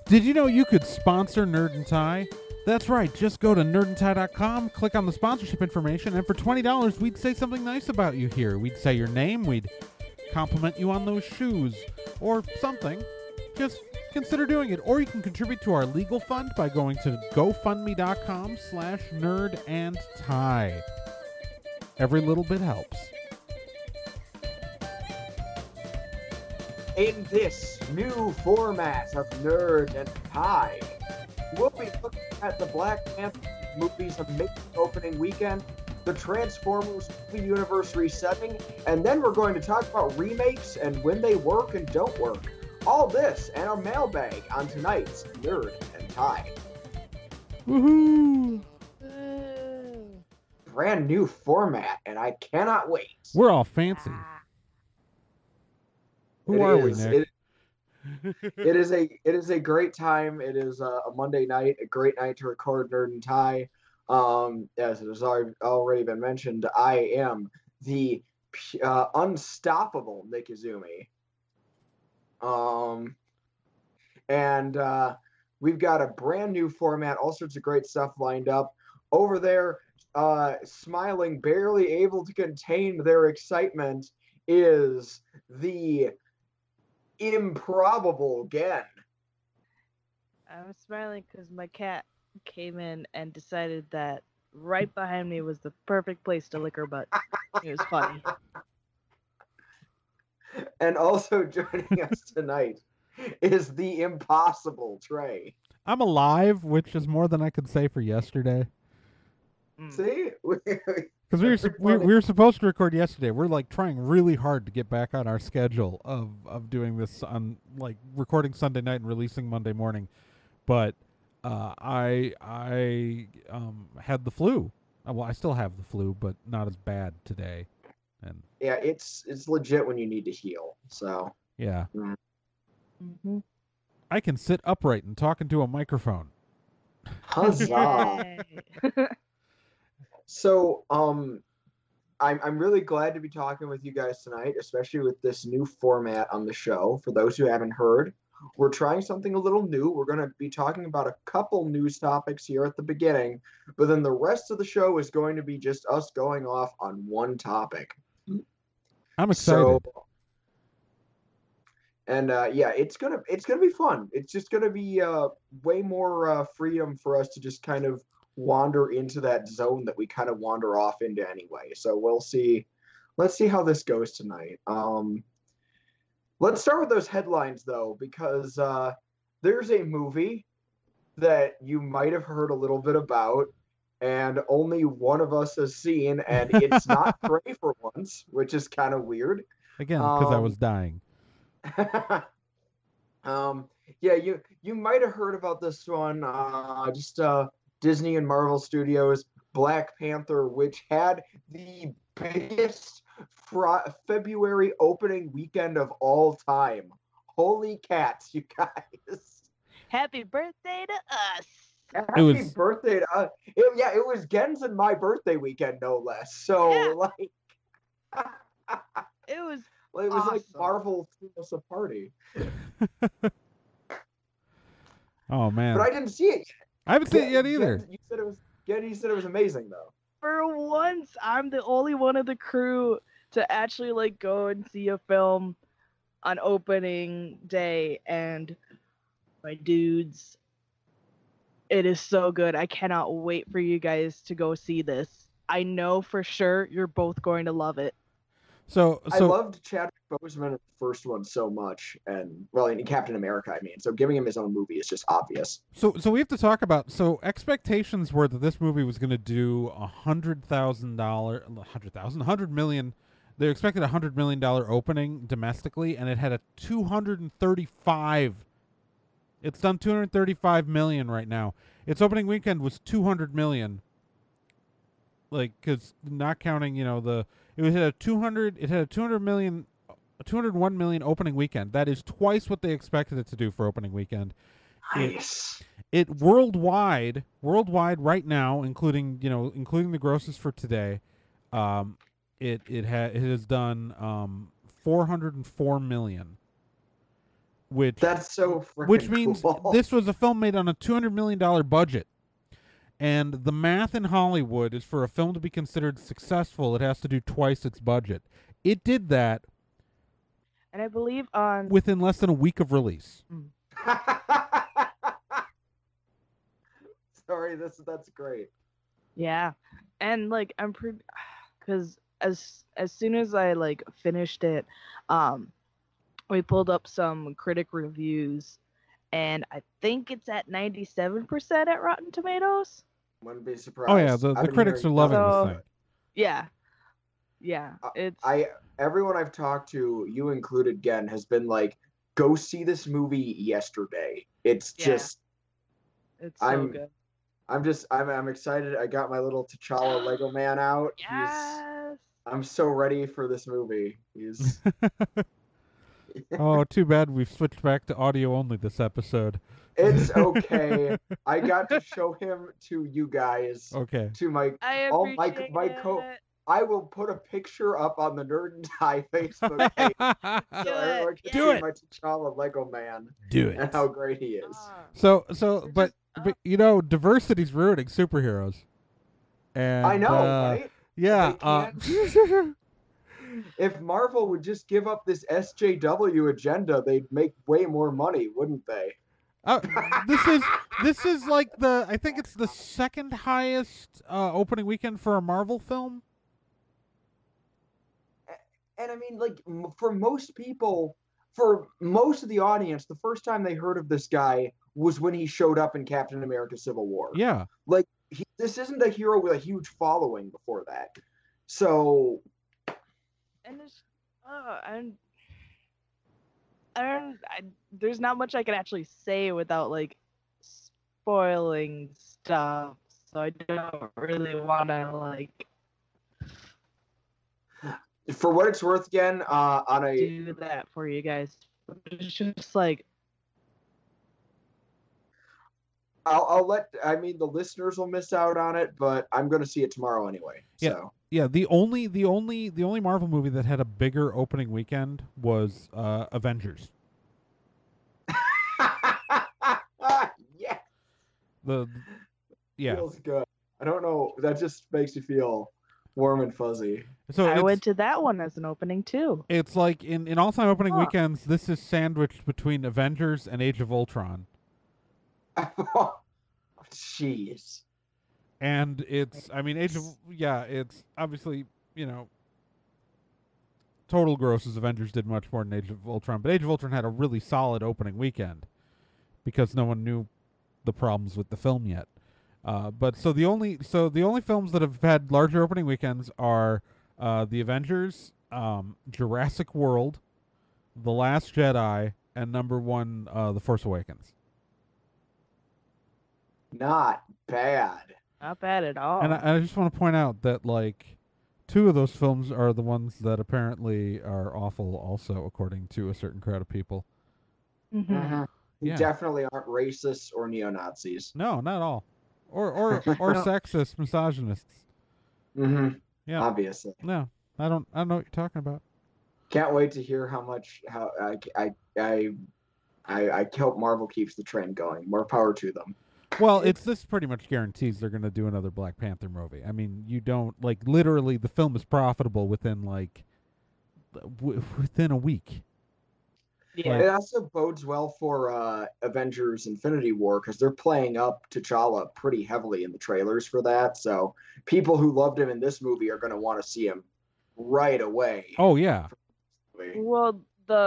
Did you know you could sponsor Nerd and Tie? That's right. Just go to nerdandtie.com, click on the sponsorship information, and for $20, we'd say something nice about you here. We'd say your name, we'd compliment you on those shoes, or something. Just consider doing it. Or you can contribute to our legal fund by going to gofundme.com/nerdandtie. Every little bit helps. In this new format of Nerd and Tie, we'll be looking at the Black Panther movie's amazing opening weekend, the Transformers movie universe resetting, and then we're going to talk about remakes and when they work and don't work. All this and our mailbag on tonight's Nerd and Tie. Woohoo! Brand new format, and I cannot wait. We're all fancy. Who are we, Nick? It is a great time. It is a Monday night, a great night to record Nerd and Tie. As it has already been mentioned, I am the unstoppable Nick Izumi. And we've got a brand new format, all sorts of great stuff lined up. Over there, smiling, barely able to contain their excitement, is the improbable Gen. I'm smiling because my cat came in and decided that right behind me was the perfect place to lick her butt. It was funny. And also joining us tonight is the impossible Trey. I'm alive, which is more than I could say for yesterday. See? Because we were supposed to record yesterday. We're like trying really hard to get back on our schedule of doing this on like recording Sunday night and releasing Monday morning. But I had the flu. Well, I still have the flu, but not as bad today. And yeah, it's legit when you need to heal. So yeah, Mm-hmm. I can sit upright and talk into a microphone. Huzzah! So, I'm really glad to be talking with you guys tonight, especially with this new format on the show. For those who haven't heard, we're trying something a little new. We're going to be talking about a couple news topics here at the beginning, but then the rest of the show is going to be just us going off on one topic. I'm excited. Yeah, it's gonna be fun. It's just gonna be way more freedom for us to just kind of wander into that zone that we kind of wander off into anyway. So we'll see. Let's see how this goes tonight. Let's start with those headlines though, because there's a movie that you might have heard a little bit about, and only one of us has seen, and it's not Trey for once, which is kind of weird. Again, because I was dying. Yeah, you might have heard about this one. Disney and Marvel Studios Black Panther, which had the biggest February opening weekend of all time. Holy cats, you guys! Happy birthday to us! Happy birthday to us! It was Gen's and my birthday weekend, no less. So it was awesome. Like Marvel threw us a party. Oh man! But I didn't see it yet. I haven't seen it yet either. You said it was amazing though. For once, I'm the only one of the crew to actually like go and see a film on opening day, and my dudes, it is so good. I cannot wait for you guys to go see this. I know for sure you're both going to love it. So I loved Chadwick Boseman in the first one so much, and well, in Captain America, I mean, so giving him his own movie is just obvious. So we have to talk about. So expectations were that this movie was going to do $100 million. They expected $100 million opening domestically, and it had a 235. It's done 235 million right now. Its opening weekend was 200 million. Like, because not counting, it had a 201 million opening weekend. That is twice what they expected it to do for opening weekend. Nice. It worldwide right now, including the grosses for today, it has done 404 million. which That's so freaking which means cool. this was a film made on a $200 million budget. And the math in Hollywood is for a film to be considered successful, it has to do twice its budget. It did that And I believe on within less than a week of release. Sorry, that's great. yeah, and like I'm pretty because as soon as I like finished it, we pulled up some critic reviews, and I think it's at 97% at Rotten Tomatoes. Wouldn't be surprised. Oh yeah, the I've been critics are hearing loving nothing. this thing. Yeah, it's Everyone I've talked to, you included, Gen, has been like, go see this movie yesterday. It's Yeah. just it's so I'm- good. I'm excited. I got my little T'Challa Lego man out. Yes. I'm so ready for this movie. He's Oh, too bad we've switched back to audio only this episode. It's okay. I got to show him to you guys, Okay. to my I Oh, appreciate my it. I will put a picture up on the Nerd and Die Facebook page so Do everyone it, can do see it. my T'Challa Lego man Do and how great he is. So, They're but just- you know, diversity's ruining superheroes. And I know, right? Yeah. They If Marvel would just give up this SJW agenda, they'd make way more money, wouldn't they? this is like I think it's the second highest opening weekend for a Marvel film. And I mean, like, for most people, for most of the audience, the first time they heard of this guy was when he showed up in Captain America: Civil War. Yeah. This isn't a hero with a huge following before that. So, And it's, there's not much I can actually say without like spoiling stuff, so I don't really want to like for what it's worth, again, on a do that for you guys. It's just like I'll let, I mean, the listeners will miss out on it, but I'm going to see it tomorrow anyway. Yeah. So. Yeah, the only Marvel movie that had a bigger opening weekend was Avengers. Yeah. Yeah. Feels good. I don't know. That just makes you feel warm and fuzzy. So I it's, went to that one as an opening too. it's like in all-time opening Huh. weekends, this is sandwiched between Avengers and Age of Ultron. Jeez. And it's, I mean, it's obviously, you know, total grosses Avengers did much more than Age of Ultron, but Age of Ultron had a really solid opening weekend because no one knew the problems with the film yet. But so the only films that have had larger opening weekends are the Avengers, Jurassic World, The Last Jedi, and number one, The Force Awakens. Not bad. Not bad at all. And I just want to point out that, like, two of those films are the ones that apparently are awful also, according to a certain crowd of people. Mhm. Who Yeah. definitely aren't racists or neo-Nazis. No, not all. Or sexist, misogynists. Mm-hmm. Yeah. Obviously. No, I don't know what you're talking about. Can't wait to hear how I hope Marvel keeps the trend going. More power to them. Well, this pretty much guarantees they're going to do another Black Panther movie. I mean, you don't, like, literally the film is profitable within, like, within a week. Yeah. It also bodes well for Avengers Infinity War because they're playing up T'Challa pretty heavily in the trailers for that. So people who loved him in this movie are going to want to see him right away. Oh, yeah. Well,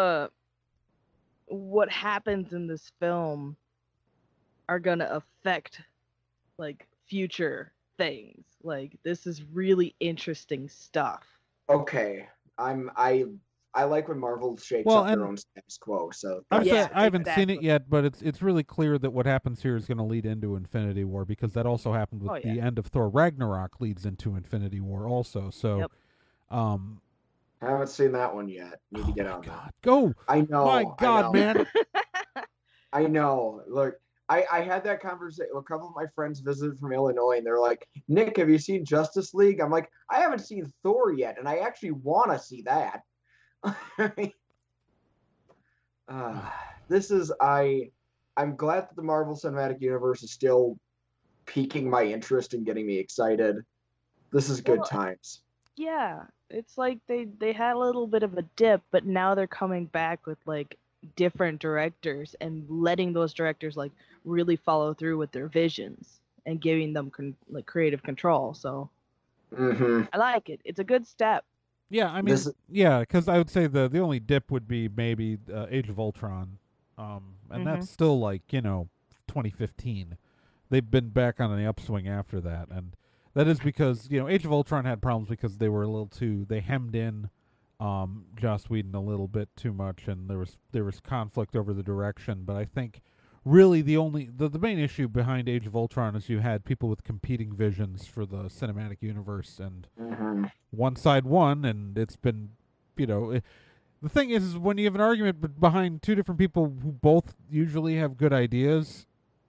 what happens in this film are gonna affect like future things. Like this is really interesting stuff. Okay. I like when Marvel shakes Well, up their and- own status quo. So I Yeah, haven't seen it exactly. yet, but it's really clear that what happens here is going to lead into Infinity War because that also happened with Oh, yeah. the end of Thor Ragnarok leads into Infinity War also. So, Yep. I haven't seen that one yet. Need to oh get my on that. God, go! I know. My I God, know. man! I know. Look, I had that conversation. A couple of my friends visited from Illinois, and they're like, "Nick, have you seen Justice League?" I'm like, "I haven't seen Thor yet, and I actually want to see that." I'm glad that the Marvel Cinematic Universe is still piquing my interest and getting me excited. This is good Well, times. yeah, it's like they had a little bit of a dip, but now they're coming back with like different directors and letting those directors like really follow through with their visions and giving them like creative control. So Hmm. I like it. It's a good step. Yeah, I mean, This yeah, because I would say the only dip would be maybe Age of Ultron, and Hmm. that's still like 2015. They've been back on the upswing after that, and that is because Age of Ultron had problems because they hemmed in Joss Whedon a little bit too much, and there was conflict over the direction. But I think really the main issue behind Age of Ultron is you had people with competing visions for the cinematic universe, and Mhm. one side won, and it's been, the thing is when you have an argument behind two different people who both usually have good ideas,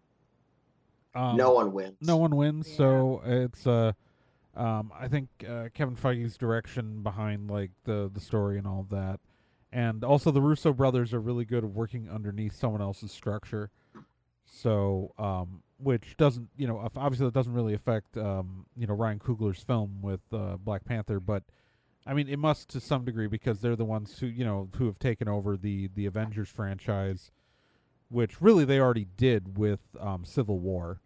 No one no wins. one wins. Yeah. So it's I think Kevin Feige's direction behind like the story and all of that, and also the Russo brothers are really good at working underneath someone else's structure. So which doesn't obviously that doesn't really affect Ryan Coogler's film with Black Panther, but I mean, it must to some degree because they're the ones who have taken over the Avengers franchise, which really they already did with Civil War.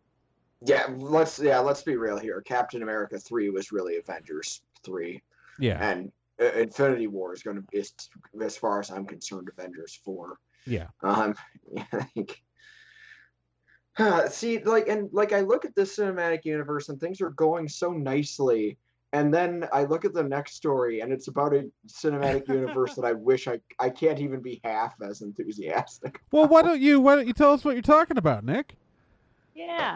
Let's be real here. Captain America 3 was really Avengers 3, Yeah, and Infinity War is going to be, as far as I'm concerned, Avengers 4. yeah, Um, like, see, like I look at this cinematic universe and things are going so nicely, and then I look at the next story and it's about a cinematic universe that I wish I can't even be half as enthusiastic. Well, why don't you tell us what you're talking about, Nick? Yeah.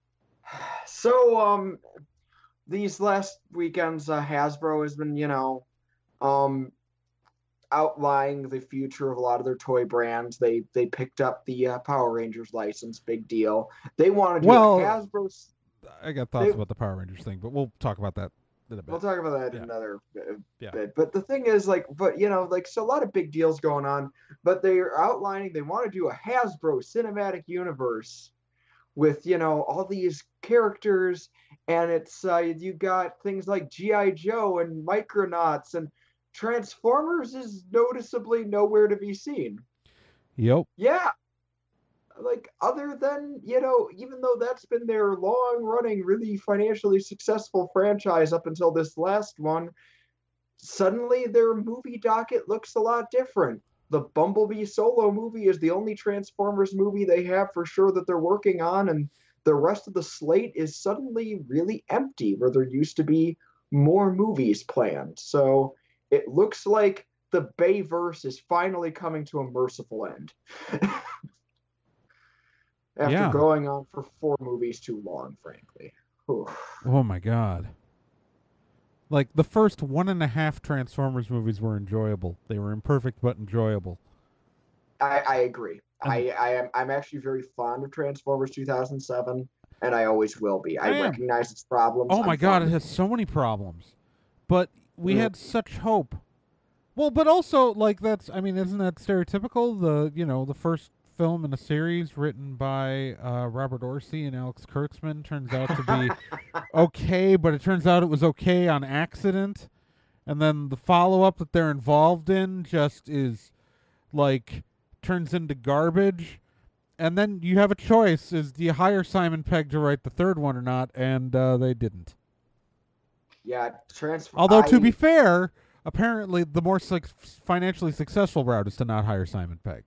So these last weekends, Hasbro has been um outlining the future of a lot of their toy brands. They picked up the Power Rangers license, big deal. They want to do a Well, Hasbro. I got They, thoughts about the Power Rangers thing, but we'll talk about that in a bit. we'll talk about that in Yeah, another yeah. bit. But the thing is, so a lot of big deals going on. But they're outlining they want to do a Hasbro cinematic universe with all these characters, and it's you got things like GI Joe and Micronauts, and Transformers is noticeably nowhere to be seen. Yep. Yeah, like other than even though that's been their long running really financially successful franchise up until this last one, suddenly their movie docket looks a lot different. The Bumblebee solo movie is the only Transformers movie they have for sure that they're working on, and the rest of the slate is suddenly really empty where there used to be more movies planned. So it looks like the Bayverse is finally coming to a merciful end. After Yeah. going on for 4 movies too long, frankly. Whew. Oh my God. Like the first 1.5 Transformers movies were enjoyable. They were imperfect but enjoyable. I agree. And I'm actually very fond of Transformers 2007, and I always will be. I I am. recognize its problems. Oh my I'm God, fond it of has so many problems. But we Mm. had such hope. Well, but also like isn't that stereotypical? The first film in a series written by Robert Orci and Alex Kurtzman turns out to be okay, but it turns out it was okay on accident. And then the follow-up that they're involved in just is like turns into garbage. And then you have a choice: is do you hire Simon Pegg to write the third one or not? And they didn't. Yeah, Although to be fair, apparently the more financially successful route is to not hire Simon Pegg.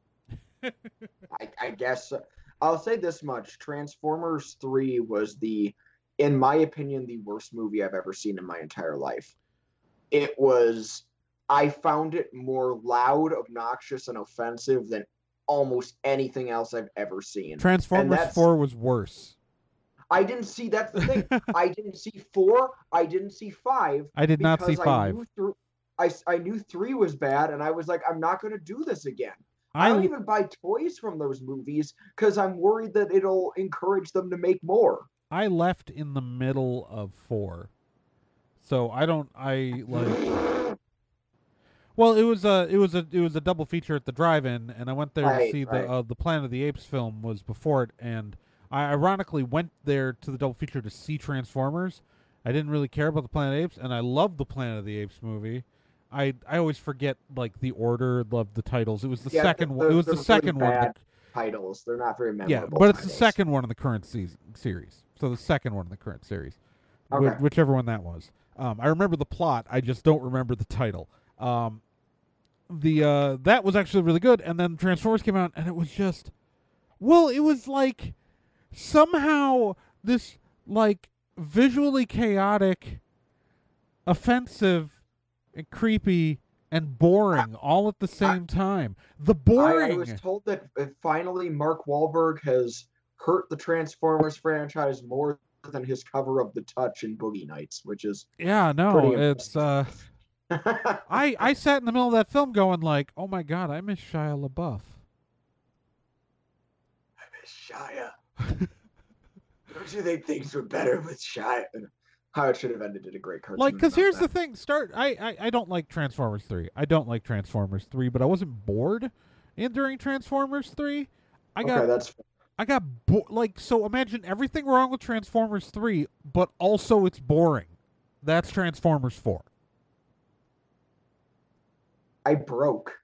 I guess I'll say this much: Transformers 3 was in my opinion, the worst movie I've ever seen in my entire life. It was. I found it more loud, obnoxious, and offensive than almost anything else I've ever seen. Transformers 4 was worse. I didn't see. That's the thing. I didn't see 4. I didn't see 5. I did not see 5. I knew 3 was bad, and I was like, I'm not going to do this again. I don't even buy toys from those movies because I'm worried that it'll encourage them to make more. I left in the middle of 4. So Well, it was a double feature at the drive-in, and I went there to see the Planet of the Apes film was before it, and I ironically went there to the double feature to see Transformers. I didn't really care about the Planet of the Apes, and I loved the Planet of the Apes movie. I always forget like the order of the titles. It was the second one. It was the second one. Titles. They're not very memorable. Yeah, but it's the second one in the current series. So the second one in the current series, whichever one that was. I remember the plot. I just don't remember the title. That was actually really good, and then Transformers came out, and it was just, well, it was like somehow this like visually chaotic, offensive, and creepy and boring all at the same time. The boring. I was told that finally Mark Wahlberg has hurt the Transformers franchise more than his cover of The Touch in Boogie Nights, which is it's I sat in the middle of that film going like, oh my god, I miss Shia LaBeouf. I miss Shia. Don't you think things were better with Shia? How it should have ended in a great cartoon. Like, because here's the thing. I don't like Transformers 3. I don't like Transformers 3, but I wasn't bored during Transformers 3. I got bored. Like, so imagine everything wrong with Transformers 3, but also it's boring. That's Transformers 4. I broke.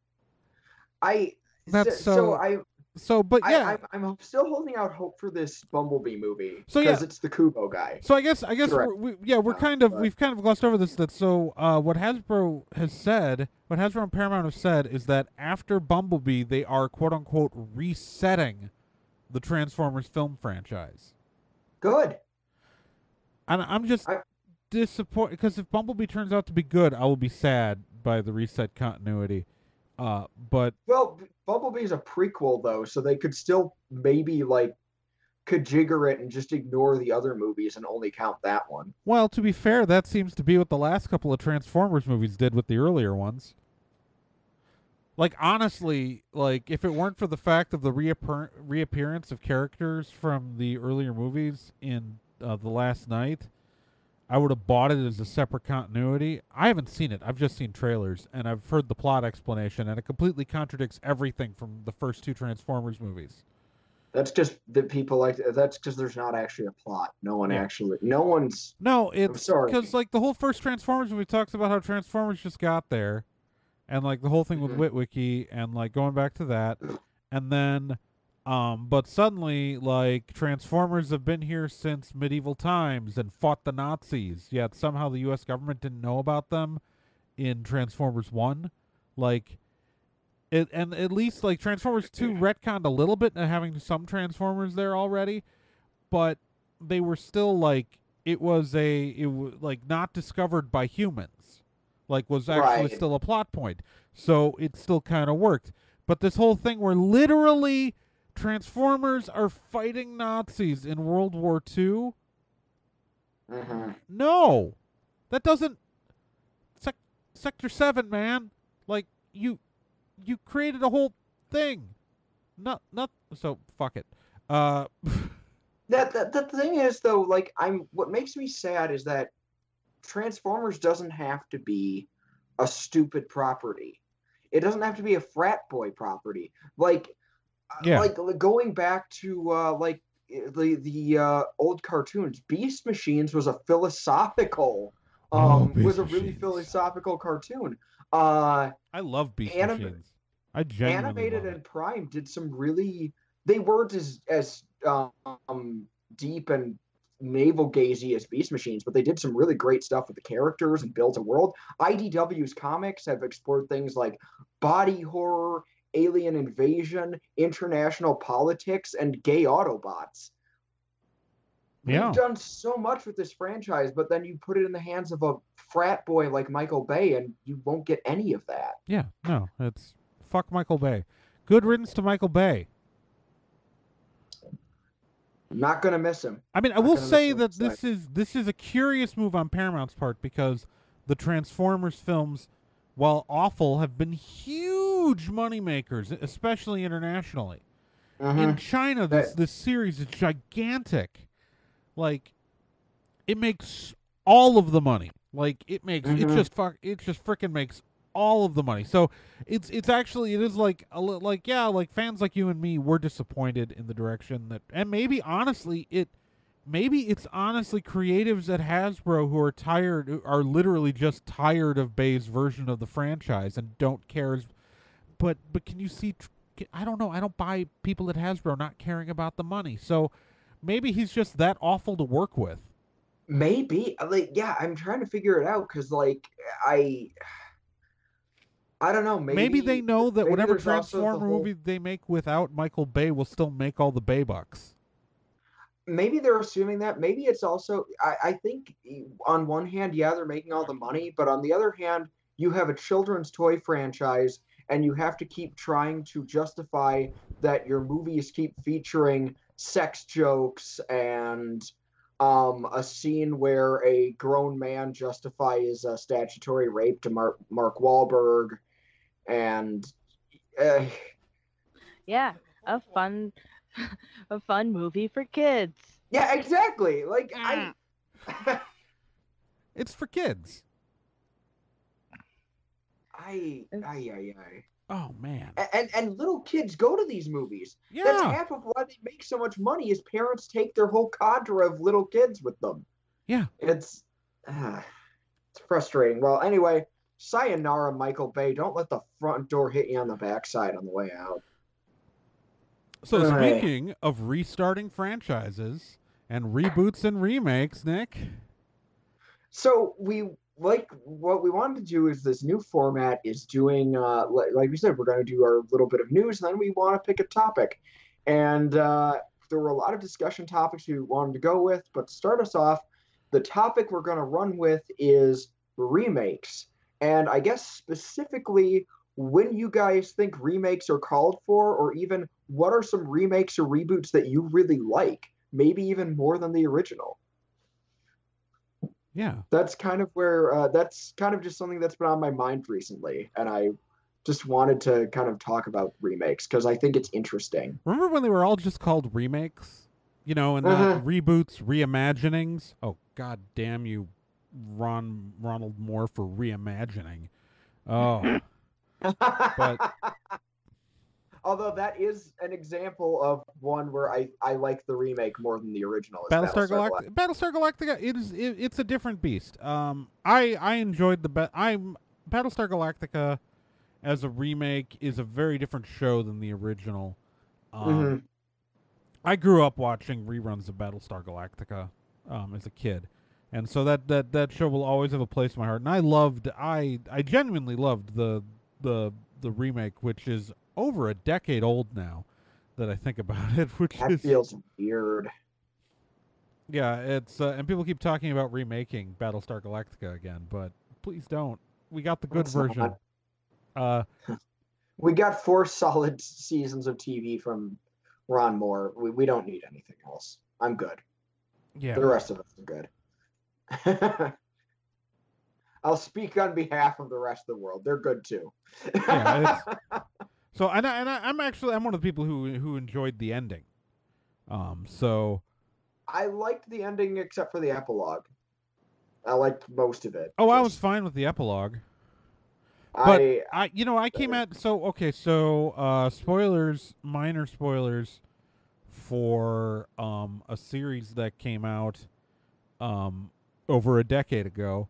But yeah, I'm still holding out hope for this Bumblebee movie because it's the Kubo guy. So I guess we've kind of glossed over this. What Hasbro and Paramount have said is that after Bumblebee, they are quote unquote resetting the Transformers film franchise. Good. And I'm just disappointed because if Bumblebee turns out to be good, I will be sad by the reset continuity. But Bumblebee's a prequel though, so they could still maybe like kajigger it and just ignore the other movies and only count that one. Well, to be fair, that seems to be what the last couple of Transformers movies did with the earlier ones. Like, honestly, like if it weren't for the fact of the reappearance of characters from the earlier movies in The Last Knight, I would have bought it as a separate continuity. I haven't seen it. I've just seen trailers, and I've heard the plot explanation, and it completely contradicts everything from the first two Transformers movies. That's just that people like. That's because there's not actually a plot. No one's. No, it's because like the whole first Transformers movie talks about how Transformers just got there, and like the whole thing with Witwicky, and like going back to that, and then. But suddenly, like, Transformers have been here since medieval times and fought the Nazis, yet somehow the U.S. government didn't know about them in Transformers 1. Like, and at least, like, Transformers 2 retconned a little bit having some Transformers there already, but they were still, like, it was like, not discovered by humans. Like, was actually still a plot point. So it still kind of worked. But this whole thing where literally Transformers are fighting Nazis in World War II? No. That doesn't... Sector 7, man. Like, you created a whole thing. Not so, fuck it. The thing is, though, like, what makes me sad is that Transformers doesn't have to be a stupid property. It doesn't have to be a frat boy property. Like going back to the old cartoons, Beast Machines was a philosophical, really philosophical cartoon. I love Beast Machines. I genuinely Animated love and Prime did some really. They weren't as deep and navel-gazy as Beast Machines, but they did some really great stuff with the characters and built a world. IDW's comics have explored things like body horror, alien invasion, international politics, and gay Autobots. Yeah. We've done so much with this franchise, but then you put it in the hands of a frat boy like Michael Bay, and you won't get any of that. Yeah, no, it's fuck Michael Bay. Good riddance to Michael Bay. Not gonna miss him. I mean, I will say that this is a curious move on Paramount's part because the Transformers films, while awful, have been huge moneymakers, especially internationally. In China, this series is gigantic. Like, it makes all of the money. Like, it makes it just freaking makes all of the money. So it's actually it is like like yeah, like fans like you and me, we're disappointed in the direction that, and maybe it's honestly creatives at Hasbro who are literally just tired of Bay's version of the franchise and don't care. But can you see? I don't know. I don't buy people at Hasbro not caring about the money. So maybe he's just that awful to work with. Maybe, like, yeah, I'm trying to figure it out because, like, I don't know. Maybe they know that maybe whatever there's also the Transformer whole. movie they make without Michael Bay will still make all the Bay bucks. Maybe they're assuming that. Maybe it's also. I think on one hand, yeah, they're making all the money, but on the other hand, you have a children's toy franchise, and you have to keep trying to justify that your movies keep featuring sex jokes and a scene where a grown man justifies a statutory rape to Mark Wahlberg, and uh, Yeah, a fun, a fun movie for kids. yeah, exactly. Like It's for kids. I. Oh man. And little kids go to these movies. Yeah. That's half of why they make so much money. Is parents take their whole cadre of little kids with them. Yeah. It's frustrating. Well, anyway, sayonara, Michael Bay. Don't let the front door hit you on the backside on the way out. So speaking of restarting franchises and reboots and remakes, Nick. So what we wanted to do is this new format is doing like we said, we're going to do our little bit of news, and then we want to pick a topic. And there were a lot of discussion topics we wanted to go with, but to start us off, the topic we're going to run with is remakes. And I guess specifically when you guys think remakes are called for, or even what are some remakes or reboots that you really like, maybe even more than the original. Yeah. That's kind of where that's kind of just something that's been on my mind recently, and I just wanted to kind of talk about remakes because I think it's interesting. Remember when they were all just called remakes? You know, and not reboots, reimaginings? Oh, god damn you, Ronald Moore, for reimagining. Oh. But although that is an example of one where I like the remake more than the original. Battlestar Galactica, it's a different beast. I enjoyed Battlestar Galactica as a remake is a very different show than the original. I grew up watching reruns of Battlestar Galactica as a kid, and so that show will always have a place in my heart. And I genuinely loved the remake, which is over a decade old now that I think about it, that feels weird. Yeah, it's and people keep talking about remaking Battlestar Galactica again, but please don't. We got the good version. We got 4 solid seasons of TV from Ron Moore. We don't need anything else. I'm good. Yeah. The rest of us are good. I'll speak on behalf of the rest of the world. They're good too. Yeah, so I'm one of the people who enjoyed the ending. So I liked the ending except for the epilogue. I liked most of it. Oh, I was fine with the epilogue. But I came at spoilers, minor spoilers for a series that came out over a decade ago.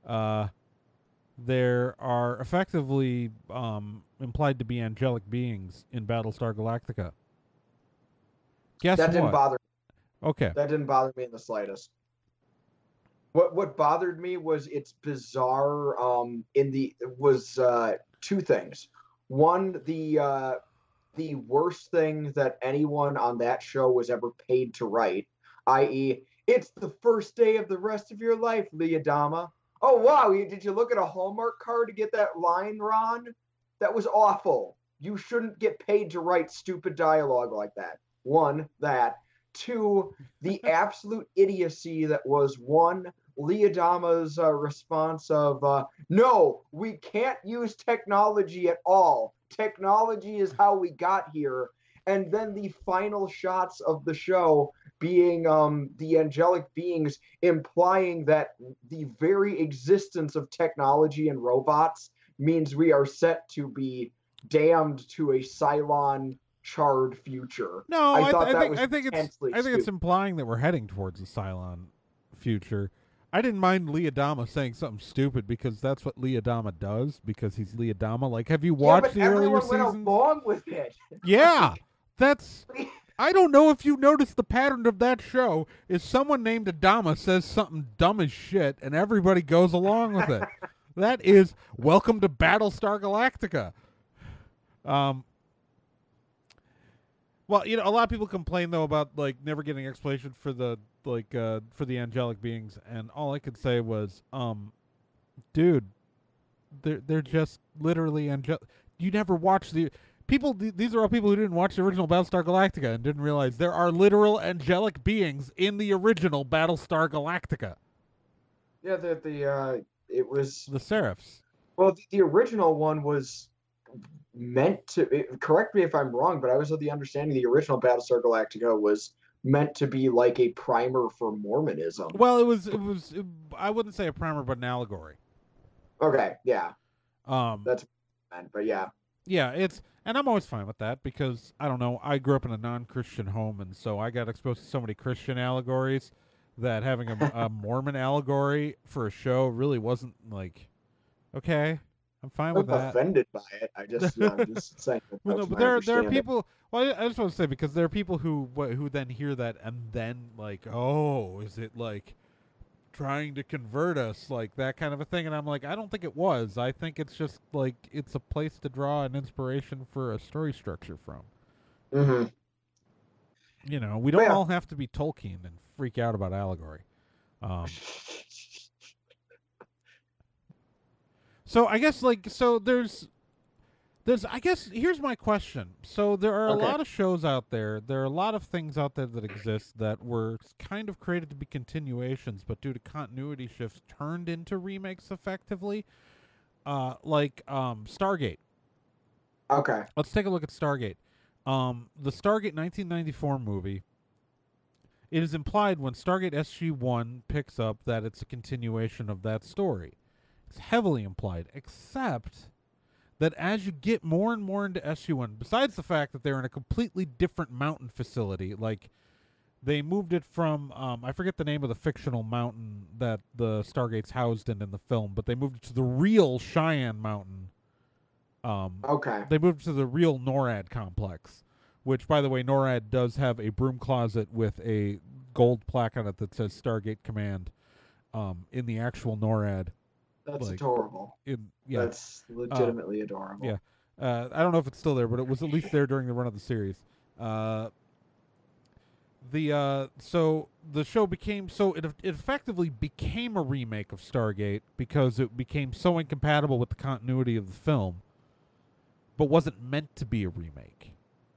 There are effectively implied to be angelic beings in Battlestar Galactica. Guess that what? didn't bother me. Okay. That didn't bother me in the slightest. What bothered me was its bizarre two things. One, the worst thing that anyone on that show was ever paid to write, i.e., it's the first day of the rest of your life, Leodama. Oh, wow, did you look at a Hallmark card to get that line, Ron? That was awful. You shouldn't get paid to write stupid dialogue like that. One, that. Two, the absolute idiocy that was, one, Leodama's response of, no, we can't use technology at all. Technology is how we got here. And then the final shots of the show being the angelic beings implying that the very existence of technology and robots means we are set to be damned to a Cylon charred future. No, I thought that think was I think intensely it's stupid. implying that we're heading towards a Cylon future. I didn't mind Lee Adama saying something stupid because that's what Lee Adama does, because he's Lee Adama. Like, have you watched but the earlier everyone went seasons? along with it. Yeah, that's. I don't know if you noticed the pattern of that show is someone named Adama says something dumb as shit and everybody goes along with it. That is welcome to Battlestar Galactica. Well, you know, a lot of people complain though about like never getting explanation for the for the angelic beings, and all I could say was, dude, they're just literally angelic. You never watched the people. These are all people who didn't watch the original Battlestar Galactica and didn't realize there are literal angelic beings in the original Battlestar Galactica. Yeah, it was The Seraphs. well, the original one was meant to. Correct me if I'm wrong, but I was of the understanding the original Battlestar Galactica was meant to be like a primer for Mormonism. Well, it was. I wouldn't say a primer, but an allegory. Okay, yeah, That's what I meant, but yeah. Yeah, and I'm always fine with that because I don't know. I grew up in a non-Christian home, and so I got exposed to so many Christian allegories that having a Mormon allegory for a show really wasn't like, okay, I'm fine I'm with that. offended by it. I'm just saying. Well, no, that's but my there are understanding. people. Well, I just want to say because there are people who then hear that and then like, oh, is it like trying to convert us, like that kind of a thing? And I'm like, I don't think it was. I think it's just like it's a place to draw an inspiration for a story structure from. Mm-hmm. You know, we don't Yeah. all have to be Tolkien and freak out about allegory. So I guess there's I guess here's my question. So there are a Okay. lot of shows out there. There are a lot of things out there that exist that were kind of created to be continuations, but due to continuity shifts turned into remakes effectively. Like Stargate. Okay. Let's take a look at Stargate. The Stargate 1994 movie. It is implied when Stargate SG-1 picks up that it's a continuation of that story. It's heavily implied, except that as you get more and more into SG-1, besides the fact that they're in a completely different mountain facility, like they moved it from, I forget the name of the fictional mountain that the Stargate's housed in the film, but they moved it to the real Cheyenne Mountain. Okay. They moved to the real NORAD complex, which, by the way, NORAD does have a broom closet with a gold plaque on it that says Stargate Command in the actual NORAD. That's like, adorable. Yeah. That's legitimately adorable. Yeah. I don't know if it's still there, but it was at least there during the run of the series. So the show became it effectively became a remake of Stargate because it became so incompatible with the continuity of the film, but wasn't meant to be a remake.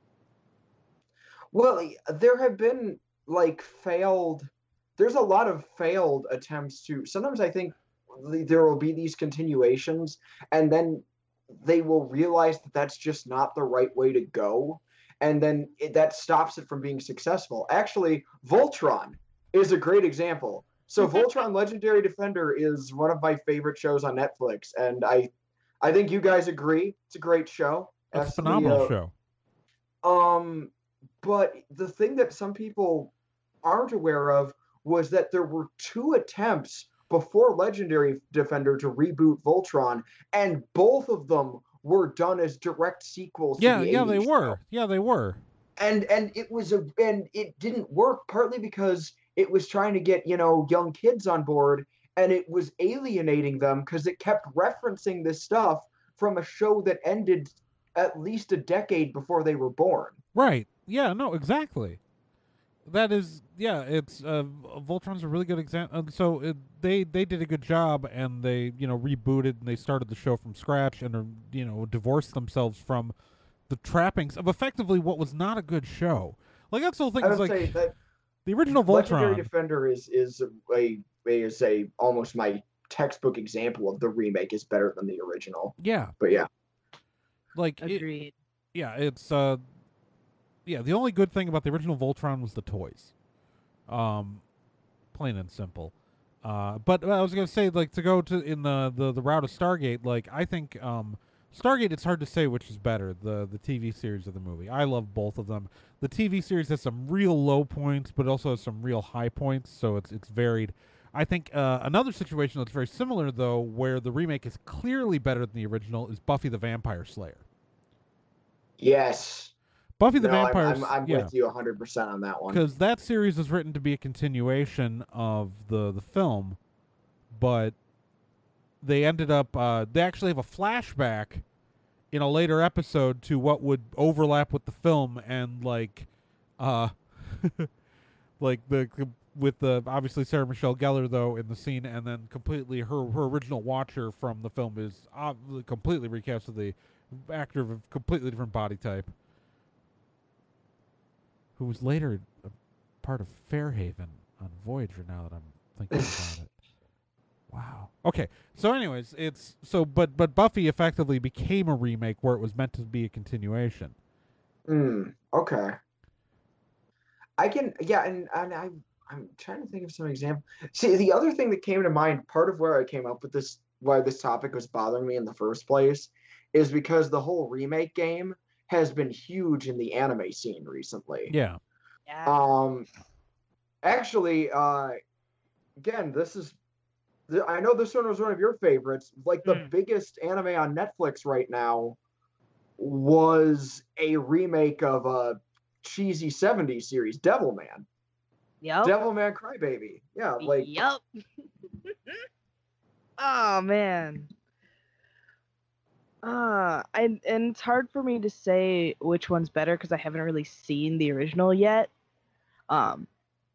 Well, there have been there's a lot of failed attempts to. Sometimes I think there will be these continuations, and then they will realize that that's just not the right way to go, and then that stops it from being successful. Actually, Voltron is a great example. So Voltron Legendary Defender is one of my favorite shows on Netflix, and I think you guys agree. It's a great show. It's a phenomenal show. But the thing that some people aren't aware of was that there were 2 attempts before Legendary Defender to reboot Voltron, and both of them were done as direct sequels. Yeah, to the 80s they show. were. Yeah, they were. And it didn't work, partly because it was trying to get young kids on board, and it was alienating them because it kept referencing this stuff from a show that ended at least a decade before they were born. Right. Yeah. No. Exactly. That is. Yeah. It's Voltron's a really good example. So they did a good job, and they rebooted and they started the show from scratch, and divorced themselves from the trappings of effectively what was not a good show. Like that's the whole thing. I Is would like say that the original Legendary Voltron. Defender is a almost my textbook example of the remake is better than the original. Yeah. But yeah. Like Agreed. it's the only good thing about the original Voltron was the toys. Plain and simple. But I was gonna say, like, to go to in the route of Stargate, like, I think Stargate, it's hard to say which is better, the TV series or the movie. I love both of them. The TV series has some real low points, but also has some real high points, so it's varied. I think another situation that's very similar, though, where the remake is clearly better than the original, is Buffy the Vampire Slayer. Yes. Buffy the No, Vampire, I'm with you 100% on that one. because that series was written to be a continuation of the film, but they ended up they actually have a flashback in a later episode to what would overlap with the film, and like like with the obviously Sarah Michelle Gellar though in the scene, and then completely her original Watcher from the film is completely recast with the actor of a completely different body type, who was later a part of Fairhaven on Voyager. Now that I'm thinking about it. Wow. Okay. So, anyways, but Buffy effectively became a remake where it was meant to be a continuation. Okay. I'm trying to think of some example. See, the other thing that came to mind, part of where I came up with this, why this topic was bothering me in the first place, is because the whole remake game has been huge in the anime scene recently. Yeah. Actually, again, I know this one was one of your favorites. Like the biggest anime on Netflix right now was a remake of a cheesy 70s series, Devilman. Yep. Devilman Crybaby. Yeah, like. Yep. Oh man. And it's hard for me to say which one's better because I haven't really seen the original yet. But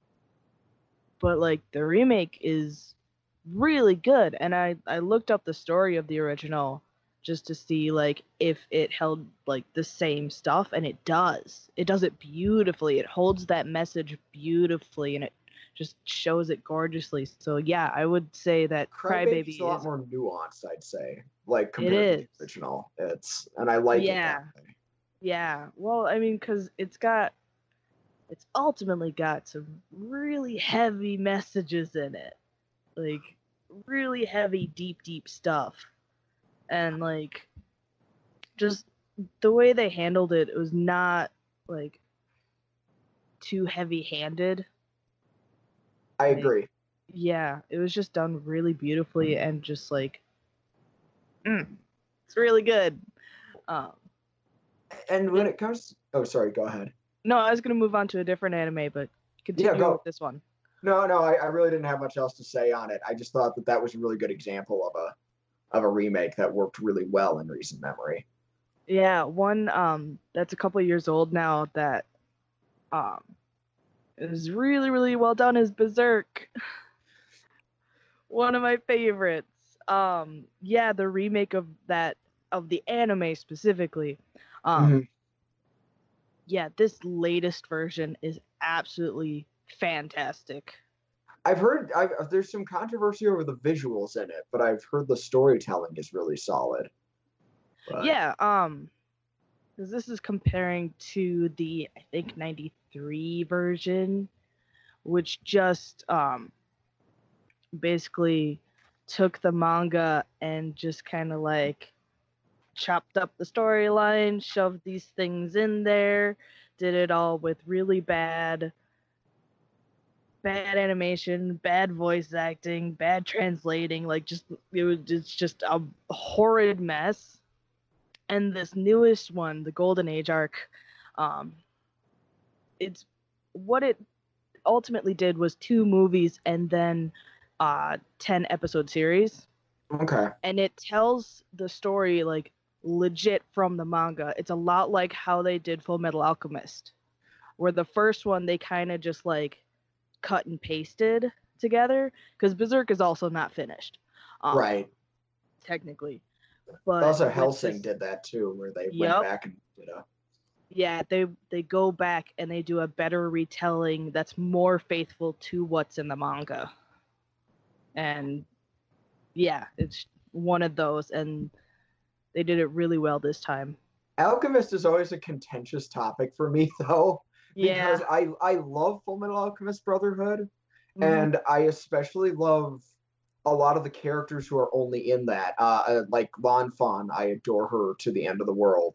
like the remake is really good, and I looked up the story of the original just to see like if it held like the same stuff, and it does. It does it beautifully. It holds that message beautifully, and it just shows it gorgeously. So yeah, I would say that Crybaby is a lot more nuanced, I'd say, like compared to the original. And I like it that way. Yeah. Well, I mean, because it's ultimately got some really heavy messages in it, like really heavy, deep stuff, and like just the way they handled it, it was not like too heavy-handed. I agree. Yeah, it was just done really beautifully, and just like it's really good. And when it comes, oh sorry, go ahead. No, I was gonna move on to a different anime, but continue with this one. No, I really didn't have much else to say on it. I just thought that was a really good example of a remake that worked really well in recent memory. Yeah, one that's a couple years old now that is really, really well done is Berserk. One of my favorites. Yeah, the remake of the anime specifically. Yeah, this latest version is absolutely fantastic. I've heard there's some controversy over the visuals in it, but I've heard the storytelling is really solid. But... Yeah, because this is comparing to the, I think, 93 version, which just basically took the manga and just kind of like chopped up the storyline, shoved these things in there, did it all with really bad animation, bad voice acting, bad translating, like it's just a horrid mess. And this newest one, the Golden Age arc, it's what it ultimately did was 2 movies and then 10 episode series. Okay. And it tells the story like legit from the manga. It's a lot like how they did Full Metal Alchemist, where the first one they kind of just like cut and pasted together, because Berserk is also not finished, right, technically. But also Hellsing did that too, where they went back and did a... Yeah, they go back and they do a better retelling that's more faithful to what's in the manga. And yeah, it's one of those, and they did it really well this time. Alchemist is always a contentious topic for me, though, because I love Fullmetal Alchemist Brotherhood, Mhm. And I especially love a lot of the characters who are only in that. Like Lan Fan, I adore her to the end of the world.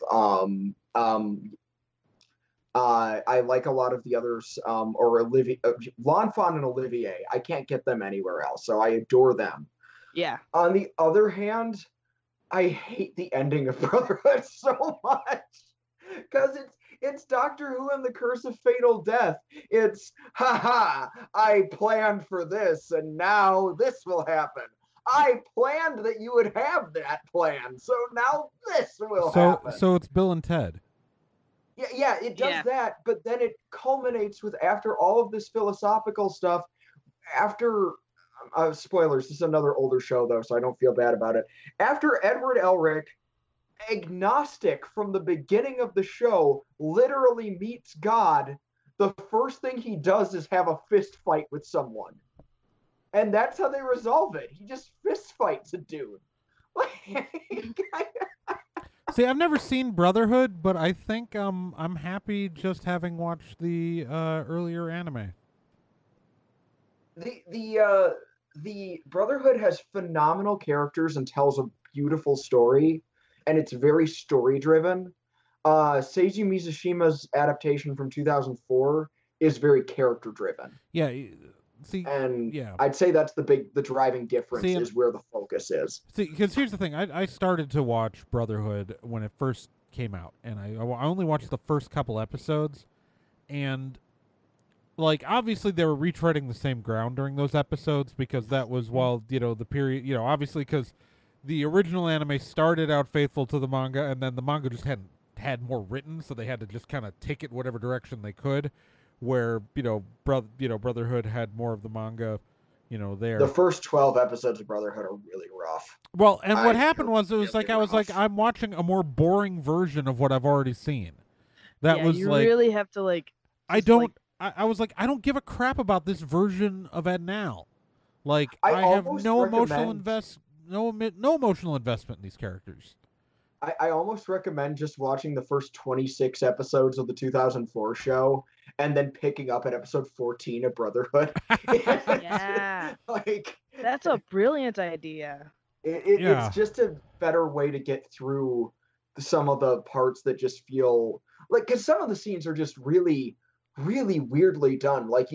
I like a lot of the others, or Olivier, Lan Fan and Olivier. I can't get them anywhere else, so I adore them. Yeah. On the other hand, I hate the ending of Brotherhood so much because it's Doctor Who and the Curse of Fatal Death. It's haha, I planned for this and now this will happen. I planned that you would have that plan, so now this will happen. So it's Bill and Ted. Yeah, it does Yeah. that, but then it culminates with, after all of this philosophical stuff, after spoilers, this is another older show though, so I don't feel bad about it. After Edward Elric, agnostic from the beginning of the show, literally meets God, the first thing he does is have a fist fight with someone. And that's how they resolve it. He just fist fights a dude. See, I've never seen Brotherhood, but I think I'm happy just having watched the earlier anime. The Brotherhood has phenomenal characters and tells a beautiful story, and it's very story driven. Seiji Mizushima's adaptation from 2004 is very character driven. Yeah, see, And yeah. I'd say that's the driving difference, See, is where the focus is. See, because here's the thing. I started to watch Brotherhood when it first came out, and I only watched the first couple episodes, and like obviously they were retreading the same ground during those episodes because that was while the period obviously because the original anime started out faithful to the manga, and then the manga just hadn't had more written, so they had to just kind of take it whatever direction they could. Where Brotherhood had more of the manga. There. The first 12 episodes of Brotherhood are really rough. Well, and what happened was it was really like I was like rough. I'm watching a more boring version of what I've already seen. That Yeah, was you like really have to like. I just, don't. like- I was like I don't give a crap about this version of Ed now. Like I have almost no emotional recommend- no emotional investment in these characters. I almost recommend just watching the first 26 episodes of the 2004 show and then picking up at episode 14 of Brotherhood. Yeah. Like, That's a brilliant idea. Yeah. it's just a better way to get through some of the parts that just feel like, because some of the scenes are just really, really weirdly done. Like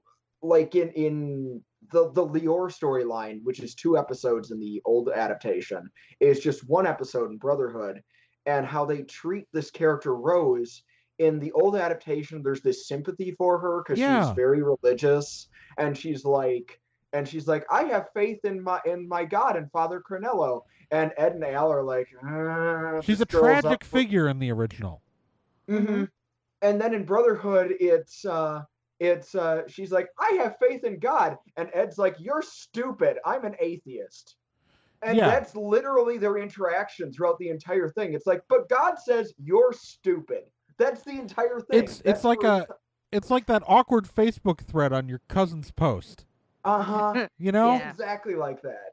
in the Lior storyline, which is 2 episodes in the old adaptation, is just 1 episode in Brotherhood, and how they treat this character Rose. In the old adaptation, there's this sympathy for her because she's very religious, and she's like, I have faith in my God and Father Cornello. And Ed and Al are like, she's a tragic figure in the original. Mm-hmm. And then in Brotherhood, it's she's like, I have faith in God, and Ed's like, you're stupid, I'm an atheist. And that's literally their interaction throughout the entire thing. It's like, but God says you're stupid. That's the entire thing. It's like that awkward Facebook thread on your cousin's post. Yeah. Exactly like that.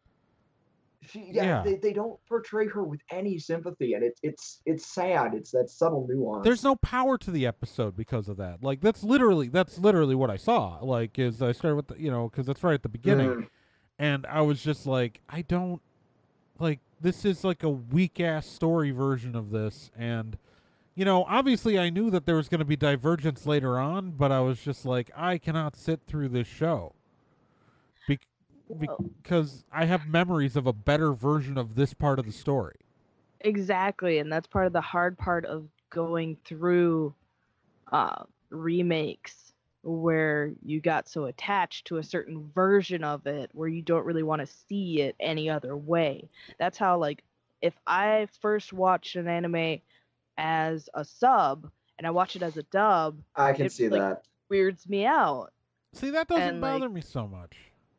They don't portray her with any sympathy, and it's sad. It's that subtle nuance. There's no power to the episode because of that. Like that's literally what I saw. Like is I started with because that's right at the beginning, and I was just like, I don't like this is like a weak ass story version of this, and obviously I knew that there was going to be divergence later on, but I was just like, I cannot sit through this show. Because I have memories of a better version of this part of the story. Exactly, and that's part of the hard part of going through remakes, where you got so attached to a certain version of it where you don't really want to see it any other way. That's how, like, if I first watched an anime as a sub and I watch it as a dub, I can see that. Weirds me out. See, that doesn't bother me so much.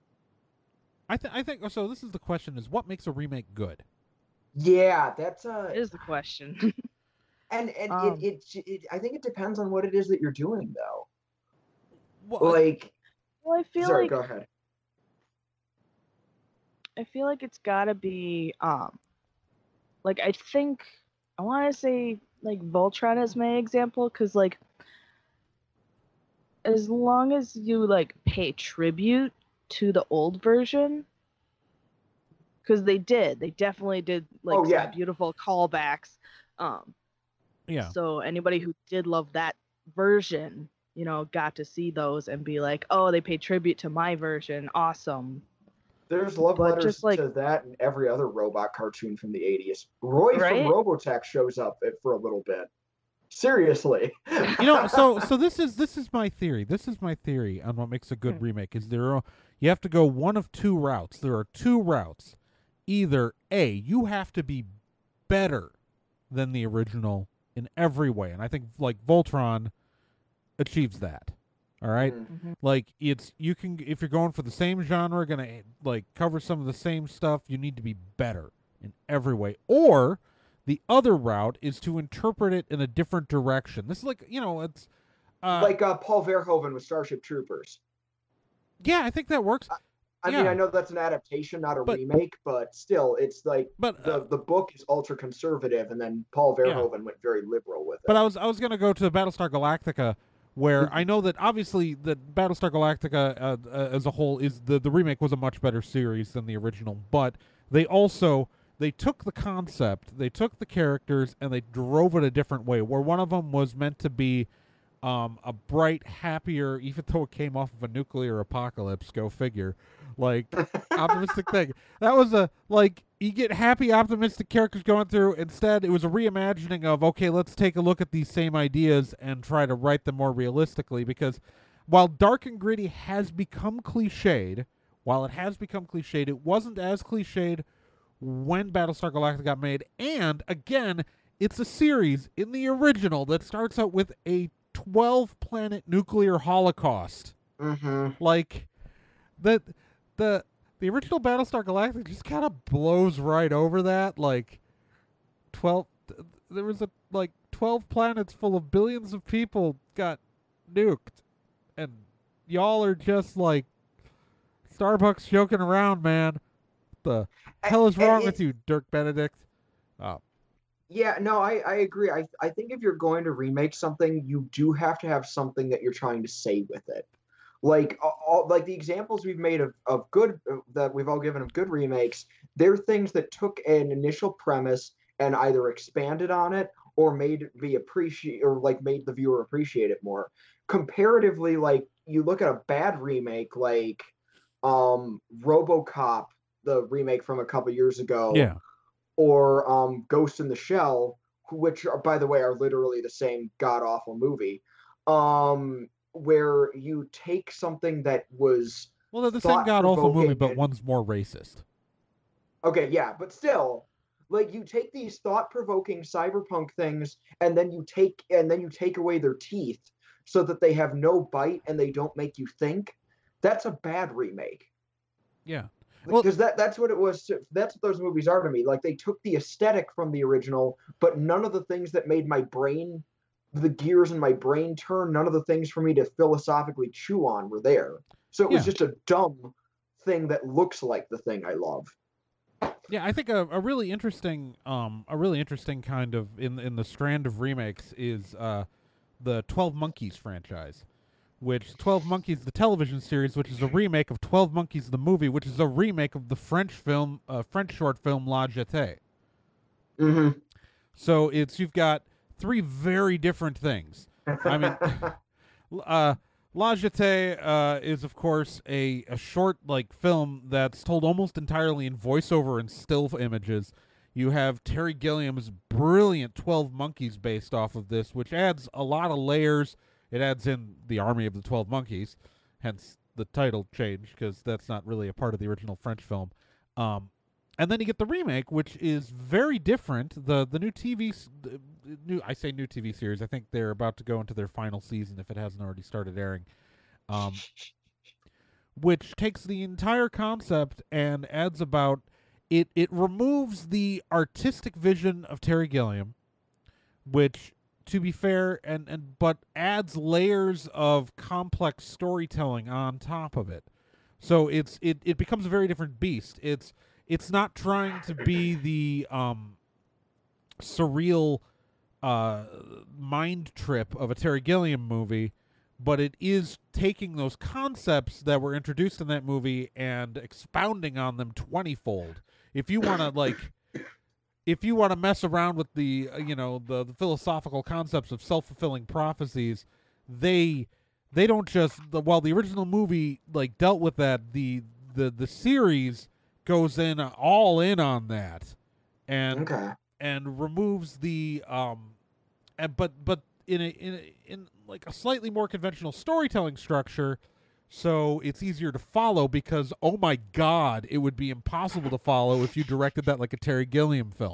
I think so. This is the question: is what makes a remake good? Yeah, that's is the question. and it I think it depends on what it is that you're doing, though. Well, I feel sorry, like go ahead. I feel like it's gotta be like I think I want to say like Voltron as my example, because like as long as you like pay tribute to the old version, because they definitely did like Oh, some yeah. beautiful callbacks. Yeah. So anybody who did love that version, got to see those and be like, oh, they paid tribute to my version, awesome. There's love But just letters like, to that and every other robot cartoon from the 80s. Roy from right? Robotech shows up for a little bit. Seriously. So this is my theory. This is my theory on what makes a good remake. Is you have to go one of two routes. There are two routes. Either A, you have to be better than the original in every way, and I think like Voltron achieves that. All right? Mhm. Like you can, if you're going for the same genre, gonna like cover some of the same stuff, you need to be better in every way. Or the other route is to interpret it in a different direction. This is like, it's Like Paul Verhoeven with Starship Troopers. yeah, I think that works. I mean, I know that's an adaptation, not a But- remake, but still, it's like But the book is ultra conservative, and then Paul Verhoeven went very liberal with it. But I was gonna go to Battlestar Galactica, where I know that obviously that Battlestar Galactica as a whole is the remake was a much better series than the original, but they took the concept, they took the characters, and they drove it a different way. Where one of them was meant to be a bright, happier, even though it came off of a nuclear apocalypse, go figure, like optimistic thing. That was you get happy, optimistic characters going through. Instead, it was a reimagining of, okay, let's take a look at these same ideas and try to write them more realistically. Because while dark and gritty has become cliched, it wasn't as cliched when Battlestar Galactica got made. And again, it's a series in the original that starts out with a 12-planet nuclear holocaust. Mm-hmm. Like the original Battlestar Galactica just kind of blows right over that. Like 12, there was 12 planets full of billions of people got nuked, and y'all are just like Starbucks joking around, man. What the hell is wrong with you, Dirk Benedict? Yeah, no, I agree. I think if you're going to remake something, you do have to have something that you're trying to say with it. Like like the examples we've made of good that we've all given of good remakes, they're things that took an initial premise and either expanded on it or made the viewer appreciate it more. Comparatively, like you look at a bad remake like RoboCop, the remake from a couple years ago. Yeah. Or Ghost in the Shell, which are, by the way, are literally the same god awful movie, where you take something that was they're the same god awful movie, but one's more racist. Okay, yeah, but still, like you take these thought-provoking cyberpunk things, and then you take away their teeth so that they have no bite and they don't make you think. That's a bad remake. Yeah. Because that's what it was. That's what those movies are to me. Like they took the aesthetic from the original, but none of the things that made the gears in my brain turn, none of the things for me to philosophically chew on were there. So it was just a dumb thing that looks like the thing I love. Yeah, I think a really interesting kind of in the strand of remakes is the 12 Monkeys franchise. Which 12 Monkeys, the television series, which is a remake of 12 Monkeys, the movie, which is a remake of the French short film La Jetée. Mm-hmm. So you've got three very different things. I mean, La Jetée is of course a short film that's told almost entirely in voiceover and still images. You have Terry Gilliam's brilliant 12 Monkeys based off of this, which adds a lot of layers. It adds in the army of the 12 monkeys, hence the title change, because that's not really a part of the original French film. And then you get the remake, which is very different. The new I say new TV series. I think they're about to go into their final season if it hasn't already started airing. Which takes the entire concept and adds about it. It removes the artistic vision of Terry Gilliam, which, to be fair, but adds layers of complex storytelling on top of it. So it becomes a very different beast. It's not trying to be the surreal mind trip of a Terry Gilliam movie, but it is taking those concepts that were introduced in that movie and expounding on them 20-fold. If you want to mess around with the the philosophical concepts of self-fulfilling prophecies, they don't just while the original movie like dealt with that, the series goes all in on that and Okay. and removes the but in like a slightly more conventional storytelling structure, so it's easier to follow, because oh my god, it would be impossible to follow if you directed that like a Terry Gilliam film.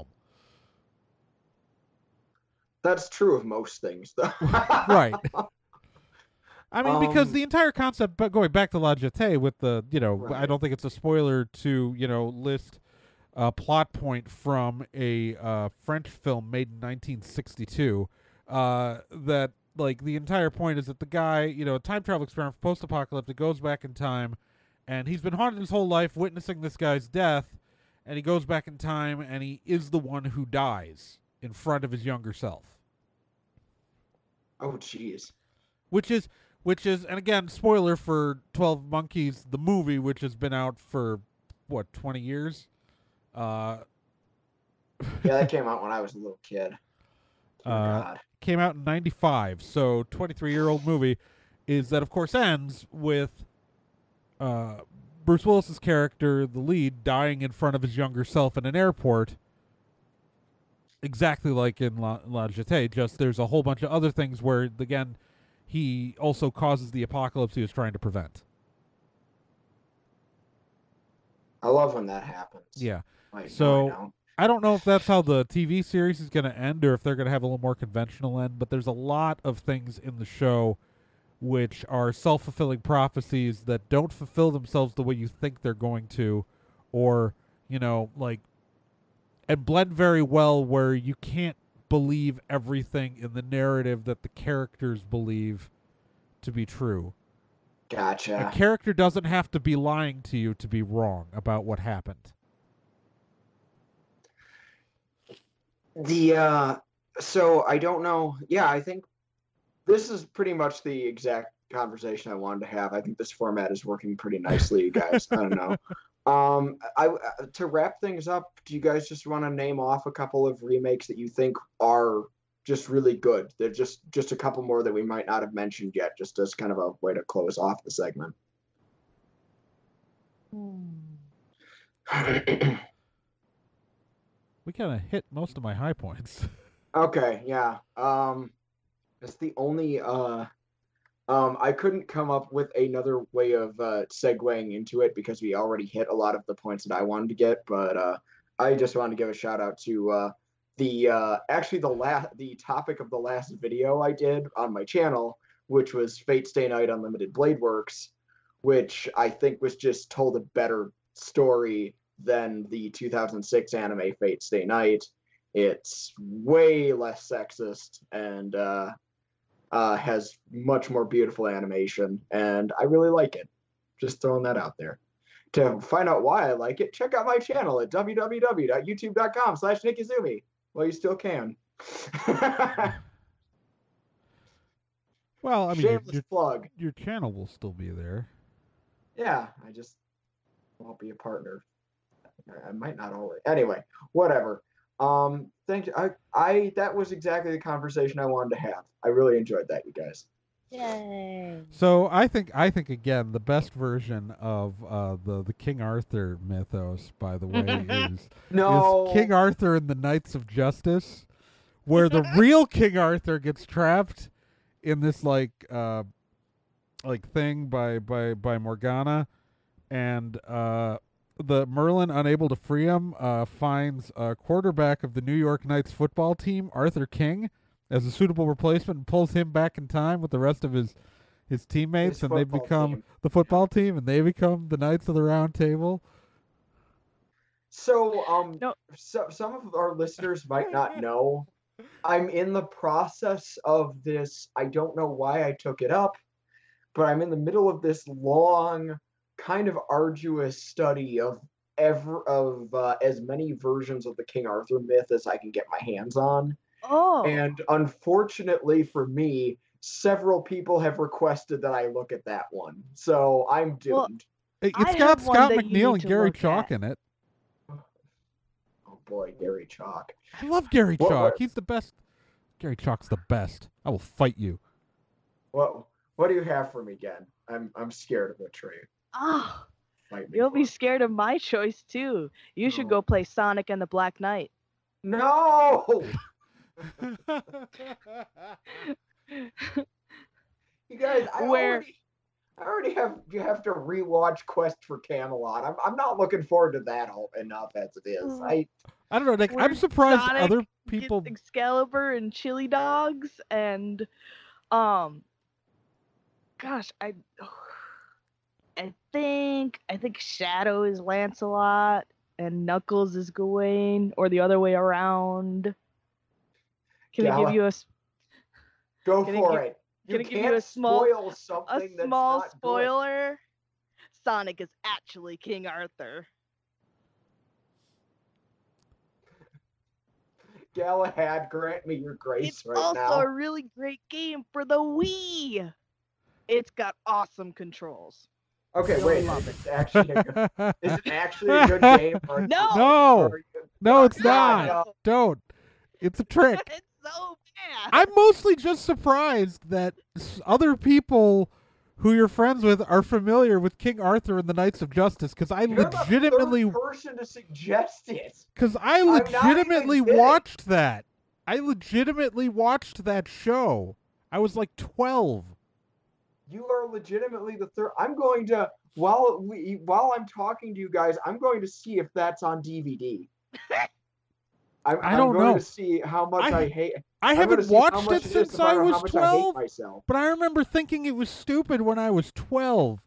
That's true of most things, though. Right. I mean, because Um, the entire concept, but going back to La Jetée with the, I Right. don't think it's a spoiler to, list a plot point from a French film made in 1962, that, like, the entire point is that the guy, a time travel experiment, post-apocalyptic, goes back in time, and he's been haunted his whole life witnessing this guy's death, and he goes back in time, and he is the one who dies in front of his younger self. Oh, jeez. Which is, and again, spoiler for 12 Monkeys, the movie, which has been out for, 20 years? Yeah, that came out when I was a little kid. Oh, God. Came out in 95, so 23-year-old movie, is that, of course, ends with Bruce Willis's character, the lead, dying in front of his younger self in an airport, exactly like in La Jetée, just there's a whole bunch of other things where, again, he also causes the apocalypse he was trying to prevent. I love when that happens. Yeah. Wait, So, no, I don't know if that's how the TV series is going to end, or if they're going to have a little more conventional end, but there's a lot of things in the show which are self-fulfilling prophecies that don't fulfill themselves the way you think they're going to, or, and blend very well where you can't believe everything in the narrative that the characters believe to be true. Gotcha. A character doesn't have to be lying to you to be wrong about what happened. So I don't know. Yeah, I think this is pretty much the exact conversation I wanted to have. I think this format is working pretty nicely, you guys. I don't know. To wrap things up, do you guys just want to name off a couple of remakes that you think are just really good? They're just a couple more that we might not have mentioned yet, just as kind of a way to close off the segment. We kind of hit most of my high points. Okay, yeah. It's the only I couldn't come up with another way of segueing into it, because we already hit a lot of the points that I wanted to get, but I just wanted to give a shout out to the topic of the last video I did on my channel, which was Fate Stay Night Unlimited Blade Works, which I think was just told a better story than the 2006 anime Fate Stay Night. It's way less sexist and has much more beautiful animation, and I really like it. Just throwing that out there. To find out why I like it, check out my channel at www.youtube.com/NickIzumi. Well, you still can. Well, I mean, Shameless plug. Your channel will still be there. Yeah, I just won't be a partner. I might not always. Anyway, whatever. Thank you. I that was exactly the conversation I wanted to have. I really enjoyed that, you guys. Yay. So I think again the best version of the King Arthur mythos, by the way, is King Arthur and the Knights of Justice, where the real King Arthur gets trapped in this like thing by Morgana, and the Merlin, unable to free him, finds a quarterback of the New York Knights football team, Arthur King, as a suitable replacement, and pulls him back in time with the rest of his teammates, and they become the football team, and they become the Knights of the Round Table. So, some of our listeners might not know, I'm in the process of this. I don't know why I took it up, but I'm in the middle of this long, kind of arduous study of as many versions of the King Arthur myth as I can get my hands on. Oh. And unfortunately for me, several people have requested that I look at that one, so I'm Well, doomed. It's I got have one Scott that you McNeil need and to Gary look Chalk at. in it. Oh boy, Gary Chalk. I love Gary What- Chalk. what- He's the best. Gary Chalk's the best. I will fight you. What do you have for me, again? I'm scared of the tree. Oh, Fight me you'll for be it. scared of my choice too. You should No. go play Sonic and the Black Knight. No, you guys. Where- I already have to rewatch Quest for Camelot. I'm not looking forward to that enough as it is. Mm. I don't know. Like, I'm Where surprised Sonic other Gets people. Excalibur and chili dogs and gosh, I think Shadow is Lancelot and Knuckles is Gawain, or the other way around. Can I give Gala- you a Go Can I for gi- it. You can I give you can't a small- spoil something that's small not good. spoiler? Sonic is actually King Arthur. Galahad, grant me your grace It's right also now. a really great game for the Wii. It's got awesome controls. Okay, You'll wait. love Is it actually a good game? Or No! No, or- no, it's God, not. no. Don't. It's a trick. It's so bad. I'm mostly just surprised that other people who you're friends with are familiar with King Arthur and the Knights of Justice, because I You're legitimately the third person to suggest it. Because I I'm not even legitimately kidding. watched that. I legitimately watched that show. I was like 12. You are legitimately the third. I'm going to while I'm talking to you guys, I'm going to see if that's on DVD. I'm don't going know. to see how much I hate. I I'm gonna haven't see how watched much it is since to I find out how was much I hate 12, myself. but I remember thinking it was stupid when I was 12.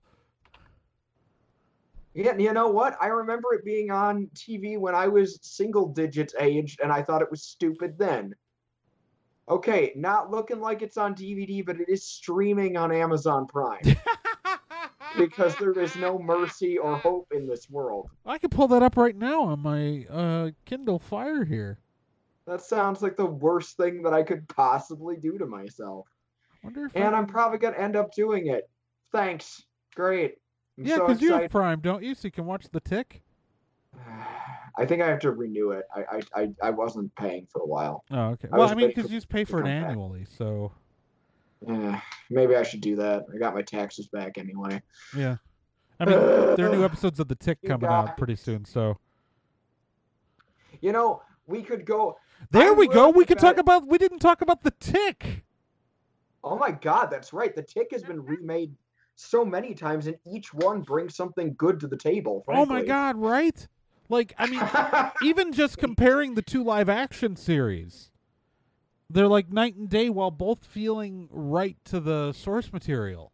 Yeah, you know what? I remember it being on TV when I was single digits aged, and I thought it was stupid then. Okay, not looking like it's on DVD, but it is streaming on Amazon Prime because there is no mercy or hope in this world. I could pull that up right now on my Kindle Fire here. That sounds like the worst thing that I could possibly do to myself. Wonder if And I I'm probably going to end up doing it. Thanks. Great. I'm Yeah, so because you have excited. Prime, don't you? So you can watch The Tick? I think I have to renew it. I wasn't paying for a while. Oh, okay. I Well, was I mean, waiting because for you just pay to for it come back. annually, so Maybe I should do that. I got my taxes back anyway. yeah. I mean, there are new episodes of The Tick You coming out guys. pretty soon, so You know, we could go. there I'm we go. willing We to could talk bet- about. We didn't talk about The Tick. Oh my God, that's right. The Tick has been remade so many times, and each one brings something good to the table. Oh my frankly. God! Right? Like, I mean, even just comparing the two live action series, they're like night and day while both feeling right to the source material.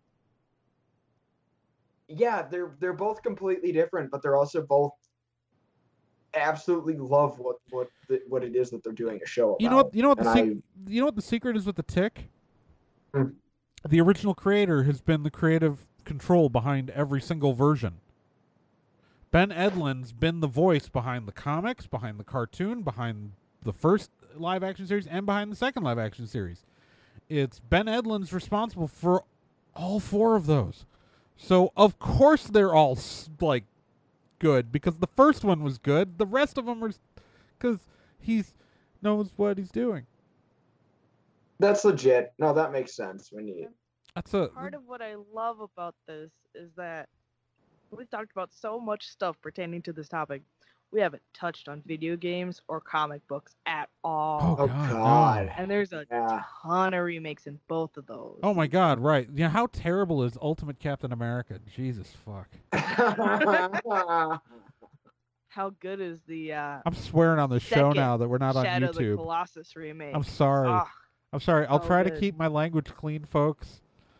Yeah, they're both completely different, but they're also both absolutely love what it is that they're doing a show about. You know what the And you know what the secret is with The Tick? Hmm. The original creator has been the creative control behind every single version. Ben Edlund's been the voice behind the comics, behind the cartoon, behind the first live action series, and behind the second live action series. It's Ben Edlund's responsible for all four of those. So of course they're all like good because the first one was good. The rest of them are because he knows what he's doing. that's legit. No, that makes sense. When you That's a Part of what I love about this is that we've talked about so much stuff pertaining to this topic. We haven't touched on video games or comic books at all. Oh, God. And there's a yeah. ton of remakes in both of those. Oh my God! Right? Yeah. How terrible is Ultimate Captain America? Jesus fuck! How good is the I'm swearing on the show Second now that we're not on Shadow of the YouTube. Colossus remake? I'm sorry. Ah, I'm sorry. I'll so try to good. keep my language clean, folks.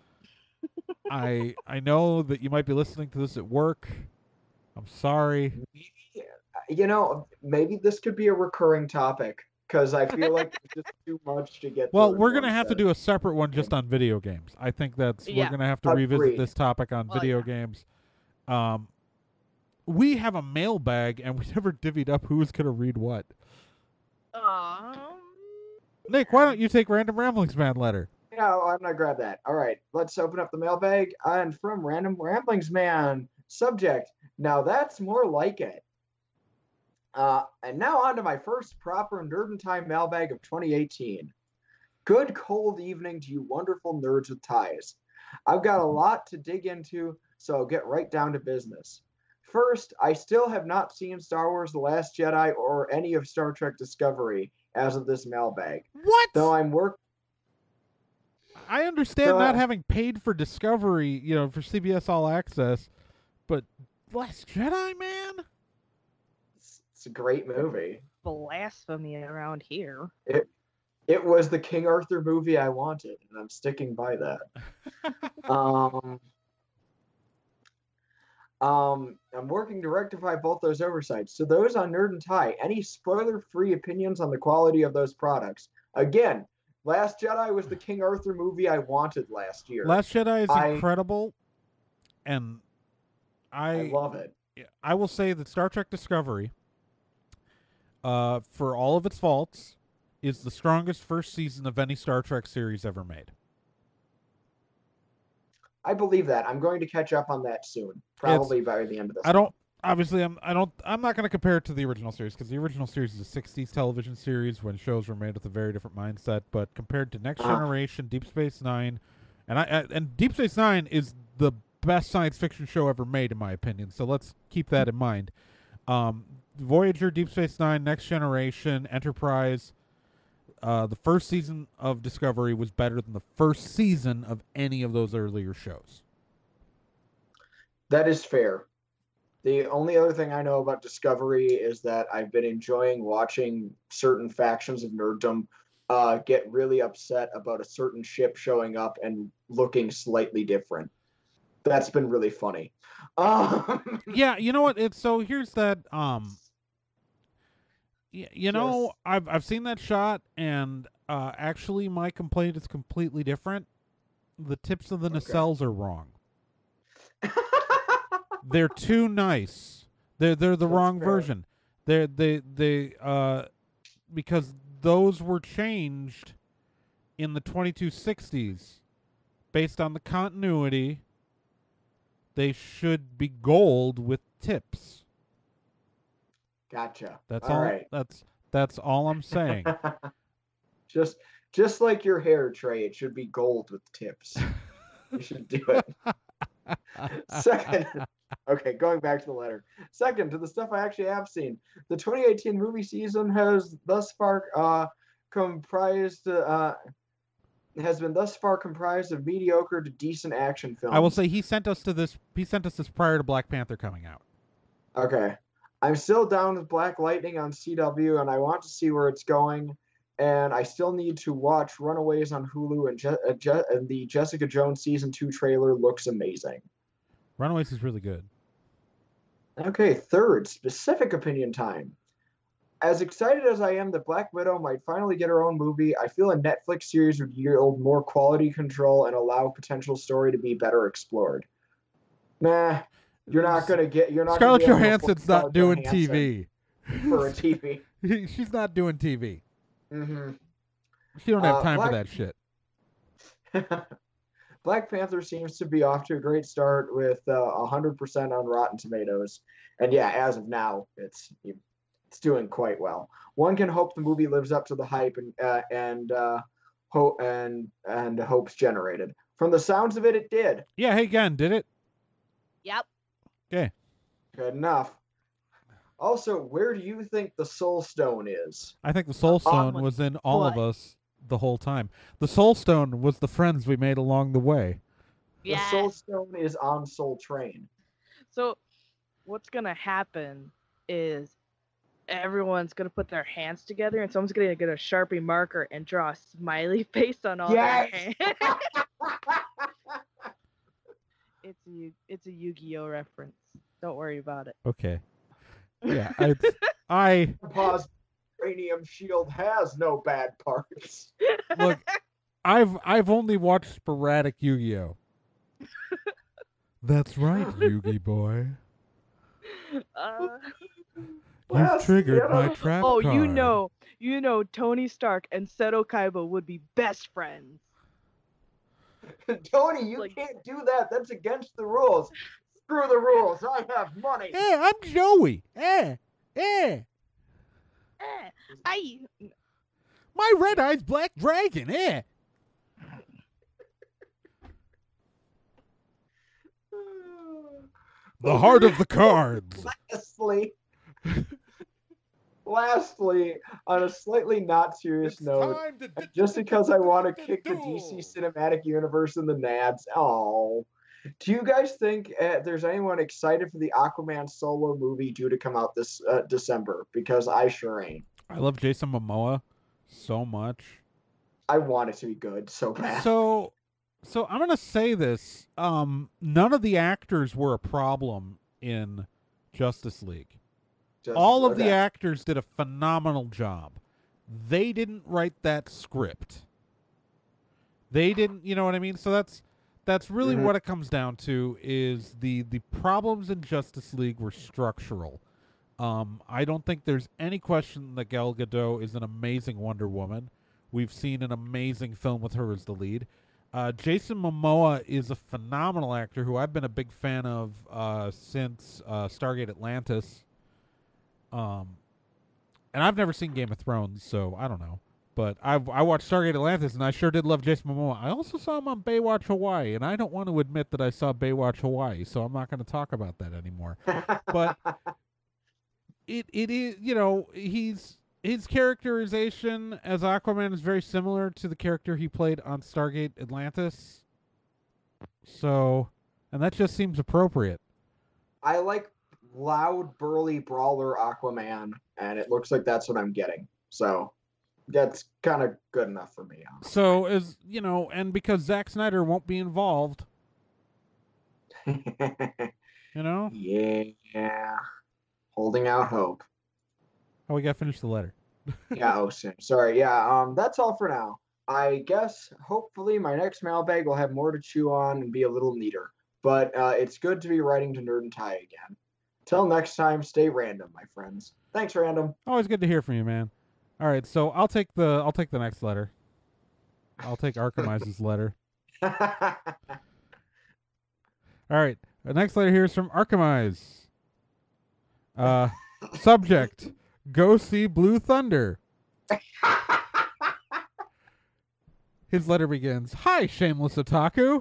I know that you might be listening to this at work. I'm sorry. You know, maybe this could be a recurring topic because I feel like it's just too much to get. Well, through in we're gonna one have to set. do a separate one just on video games. I think that's we're Yeah. gonna have to revisit Agreed. this topic on Oh, video yeah. games. We have a mailbag and we never divvied up who was gonna read what. um, Nick, why don't you take Random Ramblings Man letter? Yeah, No, I'm gonna grab that. All right, let's open up the mailbag. And from Random Ramblings Man, subject. Now that's more like it. And now on to my first proper Nerd in Time mailbag of 2018. Good cold evening to you wonderful nerds with ties. I've got a lot to dig into, so I'll get right down to business. First, I still have not seen Star Wars The Last Jedi or any of Star Trek Discovery as of this mailbag. What? Though I'm work I understand So, not having paid for Discovery, for CBS All Access, but Last Jedi, man? it's a great movie. Blasphemy around here. It was the King Arthur movie I wanted, and I'm sticking by that. I'm working to rectify both those oversights. To those on Nerd and Tie, any spoiler-free opinions on the quality of those products? Again, Last Jedi was the King Arthur movie I wanted last year. Last Jedi is incredible, and I love it. I will say that Star Trek Discovery, for all of its faults, is the strongest first season of any Star Trek series ever made. I believe that. I'm going to catch up on that soon, probably by the end of this. I'm not going to compare it to the original series because the original series is a 60s television series when shows were made with a very different mindset. But compared to Next Generation, Deep Space Nine, and Deep Space Nine is the best science fiction show ever made, in my opinion. So let's keep that in mind. Voyager, Deep Space Nine, Next Generation, Enterprise. The first season of Discovery was better than the first season of any of those earlier shows. That is fair. The only other thing I know about Discovery is that I've been enjoying watching certain factions of nerddom get really upset about a certain ship showing up and looking slightly different. That's been really funny. Yeah, you know what? Here's that. I've seen that shot, and actually, my complaint is completely different. The tips of the nacelles are wrong. They're too nice. They're the wrong version. Because those were changed in the 2260s based on the continuity. They should be gold with tips. Gotcha. That's all all. Right. That's all I'm saying. Just like your hair, Trey, it should be gold with tips. You should do it. Second, okay, going back to the letter. Second, to the stuff I actually have seen. The 2018 movie season has thus far has been thus far comprised of mediocre to decent action films. I will say he sent us this prior to Black Panther coming out. Okay. I'm still down with Black Lightning on CW, and I want to see where it's going. And I still need to watch Runaways on Hulu, and the Jessica Jones Season 2 trailer looks amazing. Runaways is really good. Okay, third, specific opinion time. As excited as I am that Black Widow might finally get her own movie, I feel a Netflix series would yield more quality control and allow potential story to be better explored. Nah, you're not going to get... Scarlett Johansson's not doing TV. For a TV. She's not doing TV. Mm-hmm. She don't have time for that shit. Black Panther seems to be off to a great start with 100% on Rotten Tomatoes. And yeah, as of now, it's doing quite well. One can hope the movie lives up to the hype and hopes generated. From the sounds of it, it did. Yeah, hey, again, did it? Yep. Okay. Good enough. Also, where do you think the Soul Stone is? I think the Soul Stone was in all of us the whole time. The Soul Stone was the friends we made along the way. The Soul Stone is on Soul Train. So what's going to happen is everyone's going to put their hands together and someone's going to get a Sharpie marker and draw a smiley face on all their hands. It's a Yu-Gi-Oh reference. Don't worry about it. Okay. Yeah, I pause. Cranium Shield has no bad parts. Look, I've only watched sporadic Yu-Gi-Oh. That's right, Yu-Gi boy. You've triggered my trap card. You know, Tony Stark and Seto Kaiba would be best friends. Tony, you Like- can't do that. That's against the rules. Screw the rules. I have money. I'm Joey. Eh, I My red eyes black dragon. The heart of the cards. Lastly, on a slightly not serious note, and just because I want to kick the DC cinematic universe in the nads. Oh, do you guys think there's anyone excited for the Aquaman solo movie due to come out this December? Because I sure ain't. I love Jason Momoa so much. I want it to be good so bad. So I'm gonna say this. None of the actors were a problem in Justice League. All of the actors did a phenomenal job. They didn't write that script. They didn't, you know what I mean? So that's really what it comes down to is the problems in Justice League were structural. I don't think there's any question that Gal Gadot is an amazing Wonder Woman. We've seen an amazing film with her as the lead. Jason Momoa is a phenomenal actor who I've been a big fan of since Stargate Atlantis. And I've never seen Game of Thrones, so I don't know. But I watched Stargate Atlantis, and I sure did love Jason Momoa. I also saw him on Baywatch Hawaii, and I don't want to admit that I saw Baywatch Hawaii, so I'm not going to talk about that anymore. But it is, you know, his characterization as Aquaman is very similar to the character he played on Stargate Atlantis. So, and that just seems appropriate. I like loud, burly brawler Aquaman, and it looks like that's what I'm getting. So that's kind of good enough for me. Honestly. So, as you know, and because Zack Snyder won't be involved, you know? Yeah. Holding out hope. Oh, we got to finish the letter. Yeah, oh, Sim. Sorry. Yeah, that's all for now. I guess hopefully my next mailbag will have more to chew on and be a little neater. But it's good to be writing to Nerd and Tie again. Till next time, stay random, my friends. Thanks, Random. Always good to hear from you, man. All right, so I'll take the next letter. I'll take Archimize's letter. All right, the next letter here is from Archimize. Subject: Go see Blue Thunder. His letter begins, "Hi, Shameless Otaku."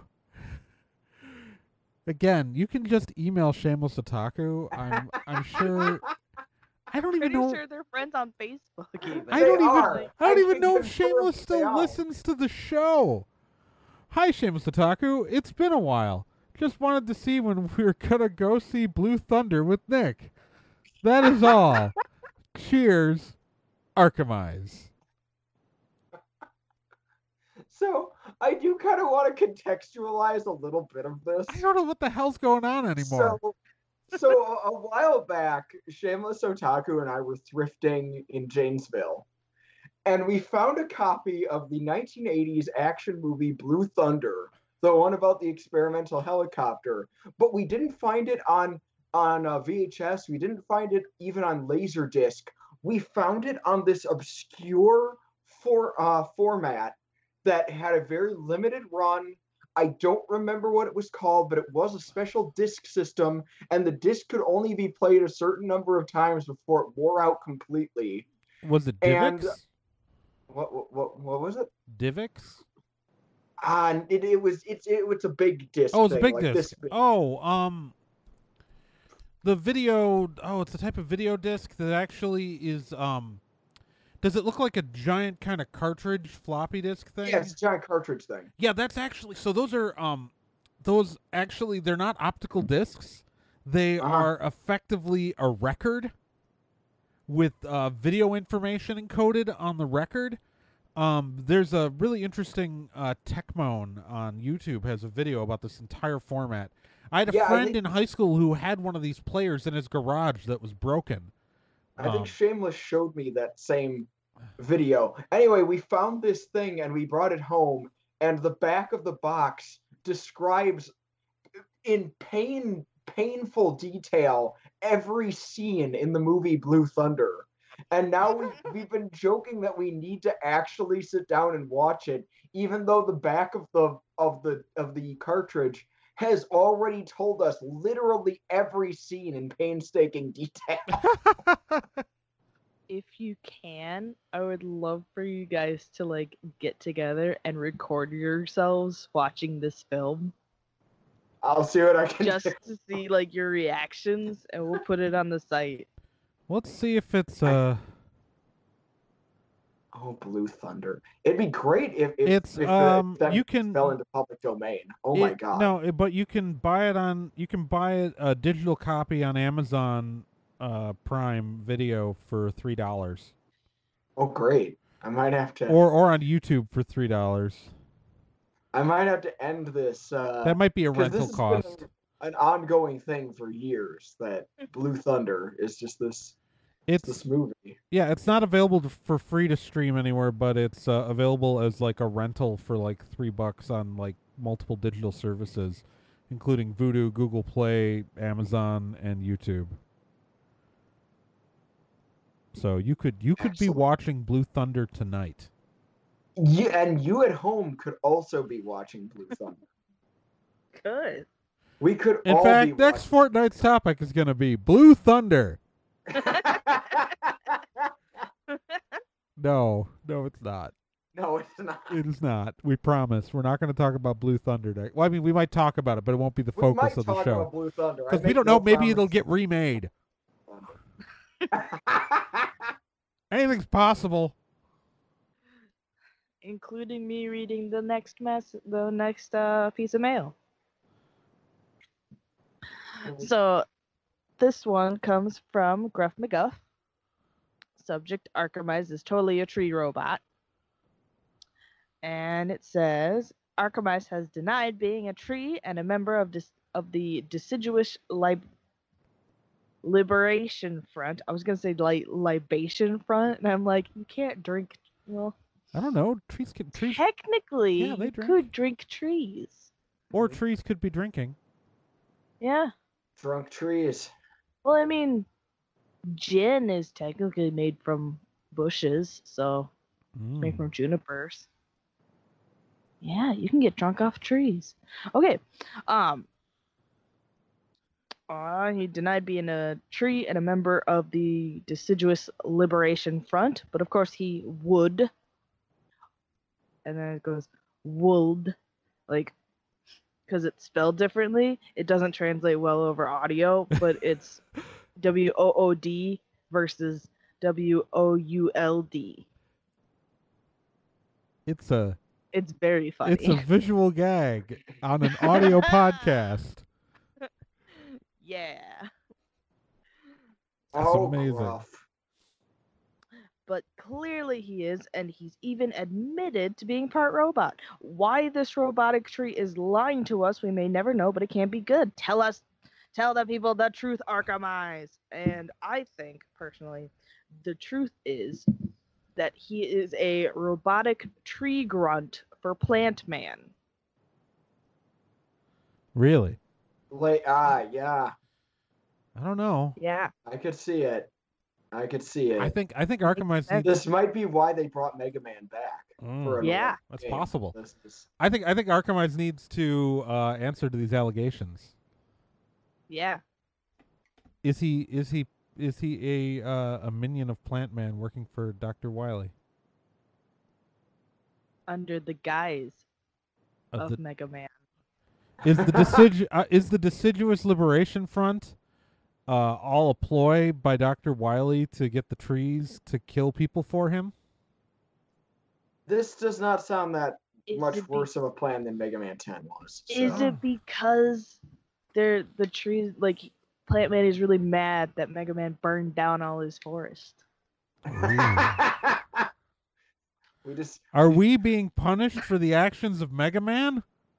Again, you can just email Shameless Otaku. I'm sure. I don't even know. Pretty sure they're friends on Facebook. Even. I don't I even can know if confirm Shameless they still are. listens to the show. Hi, Shameless Otaku. It's been a while. Just wanted to see when we're gonna go see Blue Thunder with Nick. That is all. Cheers, Archimize. So I do kind of want to contextualize a little bit of this. I don't know what the hell's going on anymore. So a while back, Shameless Otaku and I were thrifting in Janesville, and we found a copy of the 1980s action movie Blue Thunder, the one about the experimental helicopter. But we didn't find it on VHS. We didn't find it even on Laserdisc. We found it on this obscure format that had a very limited run. I don't remember what it was called, but it was a special disc system, and the disc could only be played a certain number of times before it wore out completely. Was it And- Divx? What was it? Divx? It's a big disc. Oh, it's a thing, big like disc. this big. The video. Oh, it's a type of video disc that actually is. Does it look like a giant kind of cartridge floppy disk thing? Yeah, it's a giant cartridge thing. Yeah, that's actually. So those are they're not optical discs. They are effectively a record with video information encoded on the record. There's a really interesting Techmoan on YouTube has a video about this entire format. I had a friend in high school who had one of these players in his garage that was broken. I think Shameless showed me that same video. Anyway, we found this thing and we brought it home, and the back of the box describes in painful detail every scene in the movie Blue Thunder. And now we've been joking that we need to actually sit down and watch it, even though the back of the cartridge has already told us literally every scene in painstaking detail. If you can, I would love for you guys to like get together and record yourselves watching this film I'll see what I can just do. to see like your reactions, and we'll put it on the site. Let's see if it's Oh, Blue Thunder! It'd be great if it's that you can fell into public domain. Oh my god! No, but you can buy it on a digital copy on Amazon Prime Video for $3. Oh great! I might have to. Or on YouTube for $3. I might have to end this. That might be a 'cause rental this has cost. been an ongoing thing for years. That Blue Thunder is just this It's movie. yeah, it's not available for free to stream anywhere, but it's available as like a rental for like $3 on like multiple digital services, including Vudu, Google Play, Amazon, and YouTube. So you could be Absolutely. watching Blue Thunder tonight. And you at home could also be watching Blue Thunder. Good. We could In all fact, be next fortnight's topic is going to be Blue Thunder. No, it's not. No, it's not. It is not. We promise. We're not going to talk about Blue Thunder next. Well, I mean, we might talk about it, but it won't be the We focus might of the talk show. about Blue Thunder. I Because we make don't no know. Maybe it'll promises. get remade. Anything's possible. Including me reading the next piece of mail. So, this one comes from Gruff McGuff. Subject: Archimize is totally a tree robot. And it says, Archimize has denied being a tree and a member of the Deciduous Liberation Front. I was going to say Libation Front, and I'm like, you can't drink. Well, I don't know. Trees technically, Yeah, they you drink. could drink trees. or trees could be drinking. Yeah. Drunk trees. Well, I mean, gin is technically made from bushes, so it's made from junipers. Yeah, you can get drunk off trees. Okay. He denied being a tree and a member of the Deciduous Liberation Front, but of course he would. And then it goes would, like, because it's spelled differently. It doesn't translate well over audio, but it's WOOD versus WOULD. It's very funny. It's a visual gag on an audio podcast. Yeah. That's Oh, amazing. Gruff. But clearly he is, and he's even admitted to being part robot. Why this robotic tree is lying to us, we may never know, but it can't be good. Tell the people the truth, Archimize. And I think, personally, the truth is that he is a robotic tree grunt for Plant Man. Really? Yeah. I don't know. Yeah. I could see it. I think Archimize needs. This might be why they brought Mega Man back. For another Yeah. That's game. possible. This- I think Archimize needs to answer to these allegations. Yeah. Is he a minion of Plant Man working for Dr. Wily? Under the guise of The- Mega Man. is the Deciduous Liberation Front all a ploy by Dr. Wily to get the trees to kill people for him? This does not sound that Is much it worse of a plan than Mega Man 10 was. Is so. it because the trees, like, Plant Man is really mad that Mega Man burned down all his forest? Are we being punished for the actions of Mega Man?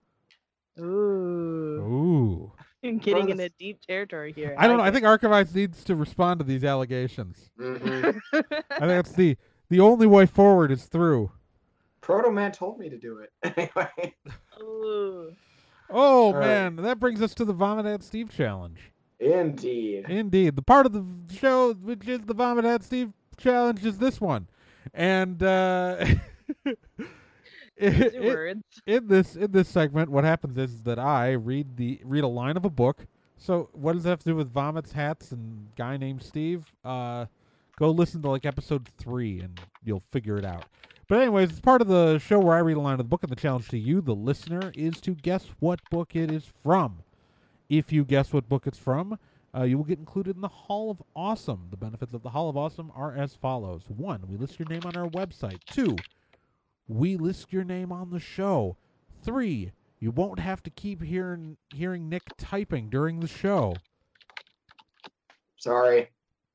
Ooh. Ooh. Getting into deep territory here. I don't know. I think Archimize needs to respond to these allegations. Mhm. I think that's the only way forward is through. Proto Man told me to do it. Anyway. Ooh. Oh, right. man. That brings us to the Vomit at Steve challenge. Indeed. Indeed. The part of the show which is the Vomit at Steve challenge is this one, and Use your words. in this segment, what happens is that I read a line of a book. So what does that have to do with vomits, hats, and guy named Steve? Go listen to like episode 3 and you'll figure it out. But anyways, it's part of the show where I read a line of the book, and the challenge to you, the listener, is to guess what book it is from. If you guess what book it's from, you will get included in the Hall of Awesome. The benefits of the Hall of Awesome are as follows. 1, we list your name on our website. 2, we list your name on the show. 3, you won't have to keep hearing Nick typing during the show. Sorry.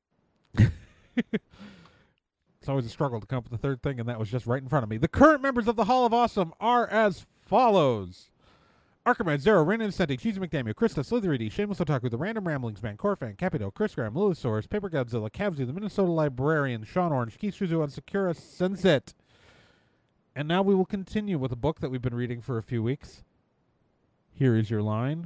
It's always a struggle to come up with the third thing, and that was just right in front of me. The current members of the Hall of Awesome are as follows. Archimedes, Zero, Rain Incenti, Cheesy McDaniel, Krista, Slithery, Shameless Otaku, The Random Ramblings Man, Corfan, Capito, Chris Graham, Lilithosaurus, Paper Godzilla, Cavsy, The Minnesota Librarian, Sean Orange, Keith Shuzu, and Sakura Sunset. And now we will continue with a book that we've been reading for a few weeks. Here is your line.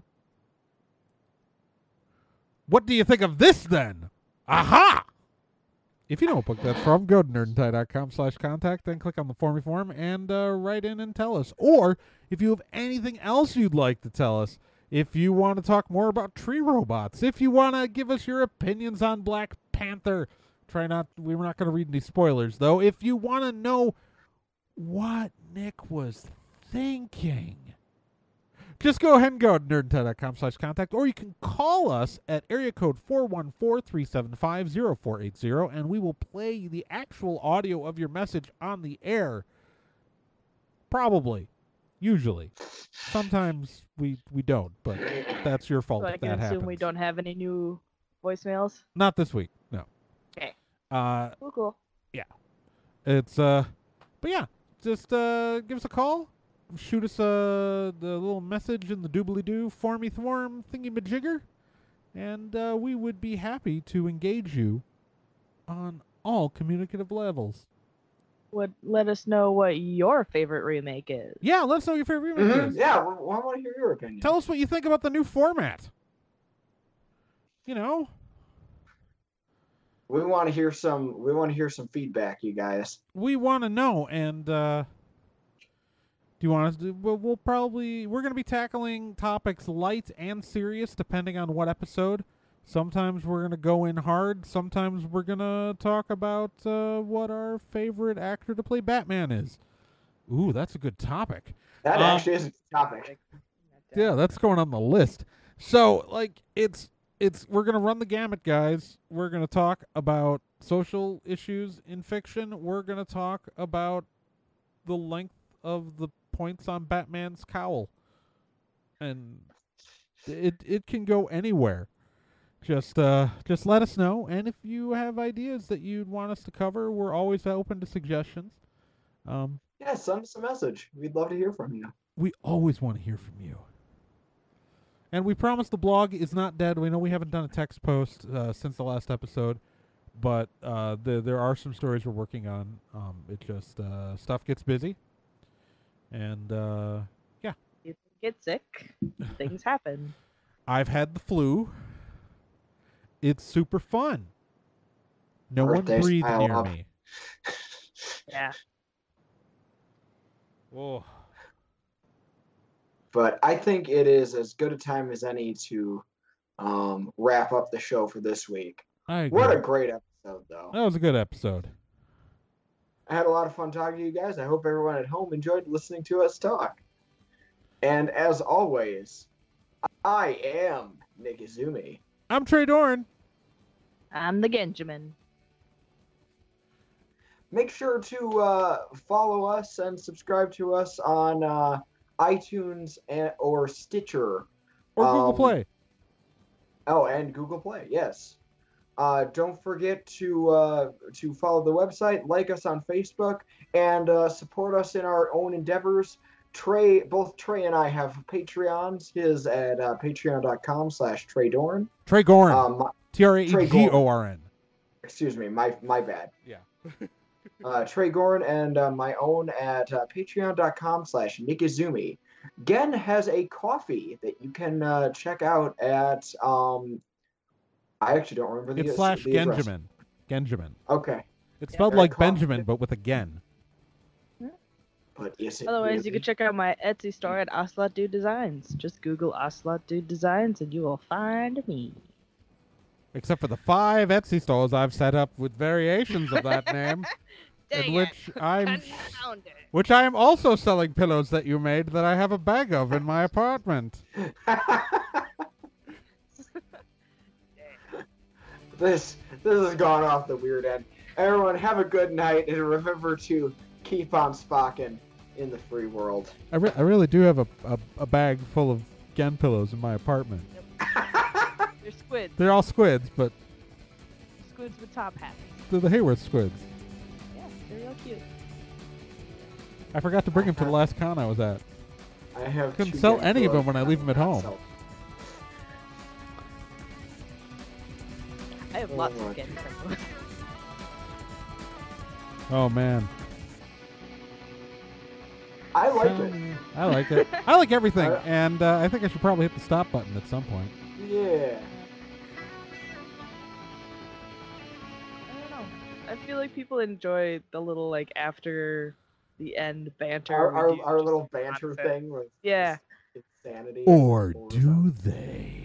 What do you think of this, then? Aha! If you know what book that's from, go to nerdandtie.com/contact, then click on the Form Me form and write in and tell us. Or if you have anything else you'd like to tell us, if you want to talk more about tree robots, if you want to give us your opinions on Black Panther, we're not going to read any spoilers, though. If you want to know what Nick was thinking, just go ahead and go to nerdandtie.com/contact, or you can call us at area code 414-375-0480, and we will play the actual audio of your message on the air. Probably. Usually. Sometimes we don't, but that's your fault So if I can that assume happens. we don't have any new voicemails. Not this week, no. Okay. Cool. Cool. It's, but yeah, just give us a call. Shoot us the little message in the doobly-doo formy thworm thingy-majigger, and we would be happy to engage you on all communicative levels. Let us know what your favorite remake is. Yeah, let us know your favorite remake is. Yeah, I want to hear your opinion. Tell us what you think about the new format. You know, We want to hear some. We want to hear some feedback, you guys. we want to know, and do you want us to? We're going to be tackling topics light and serious depending on what episode. Sometimes we're going to go in hard. Sometimes we're going to talk about what our favorite actor to play Batman is. Ooh, that's a good topic. That actually is a topic. Yeah, that's going on the list. So, like, we're going to run the gamut, guys. We're going to talk about social issues in fiction. We're going to talk about the length of the points on Batman's cowl. And it can go anywhere. Just let us know. And if you have ideas that you'd want us to cover, we're always open to suggestions. Yeah, send us a message. We'd love to hear from you. We always want to hear from you. And we promise the blog is not dead. We know we haven't done a text post since the last episode, but there are some stories we're working on. It just stuff gets busy, and yeah. You get sick, things happen. I've had the flu. It's super fun. No Birthdays one breathed pile near up. me. Yeah. Oh. But I think it is as good a time as any to wrap up the show for this week. I agree. What a great episode, though. That was a good episode. I had a lot of fun talking to you guys. I hope everyone at home enjoyed listening to us talk. And as always, I am Nick Izumi. I'm Trey Dorn. I'm the Genjamin. Make sure to follow us and subscribe to us on iTunes or Stitcher. Or Google Play. Oh, and Google Play, yes. Don't forget to follow the website, like us on Facebook, and support us in our own endeavors. Both Trey and I have Patreons. His at patreon.com/TreyDorn. Trey Gorn. TRAEGORN. Excuse me, my bad. Yeah. Trey Gorn, and my own at patreon.com/Nickizumi. Gen has a coffee that you can check out at I actually don't remember the It's address. /Genjamin. Genjamin. Okay. It's spelled very like Benjamin, confident. but with a gen. But is it Otherwise, you really? can check out my Etsy store at Ocelot Dude Designs. Just Google Ocelot Dude Designs and you will find me. Except for the 5 Etsy stores I've set up with variations of that name, Dang in which I'm Confounded. which I am also selling pillows that you made that I have a bag of in my apartment. This has gone off the weird end. Everyone, have a good night, and remember to keep on spocking in the free world. I really do have a bag full of gen pillows in my apartment. They're squids. They're all squids, but Squids with top hats. they're the Hayworth squids. Yeah, they're real cute. I forgot to bring them to the last con I was at. I have Couldn't two sell Gen any of them pillows when I that leave them at not home. sell. I have Oh lots my of Gen pillows. Oh man. I like it. I like it. I like everything, I- and I think I should probably hit the stop button at some point. Yeah. I don't know. I feel like people enjoy the little like after the end banter. Our we do our just little like banter nonsense. thing with Yeah. insanity. Or Or do they?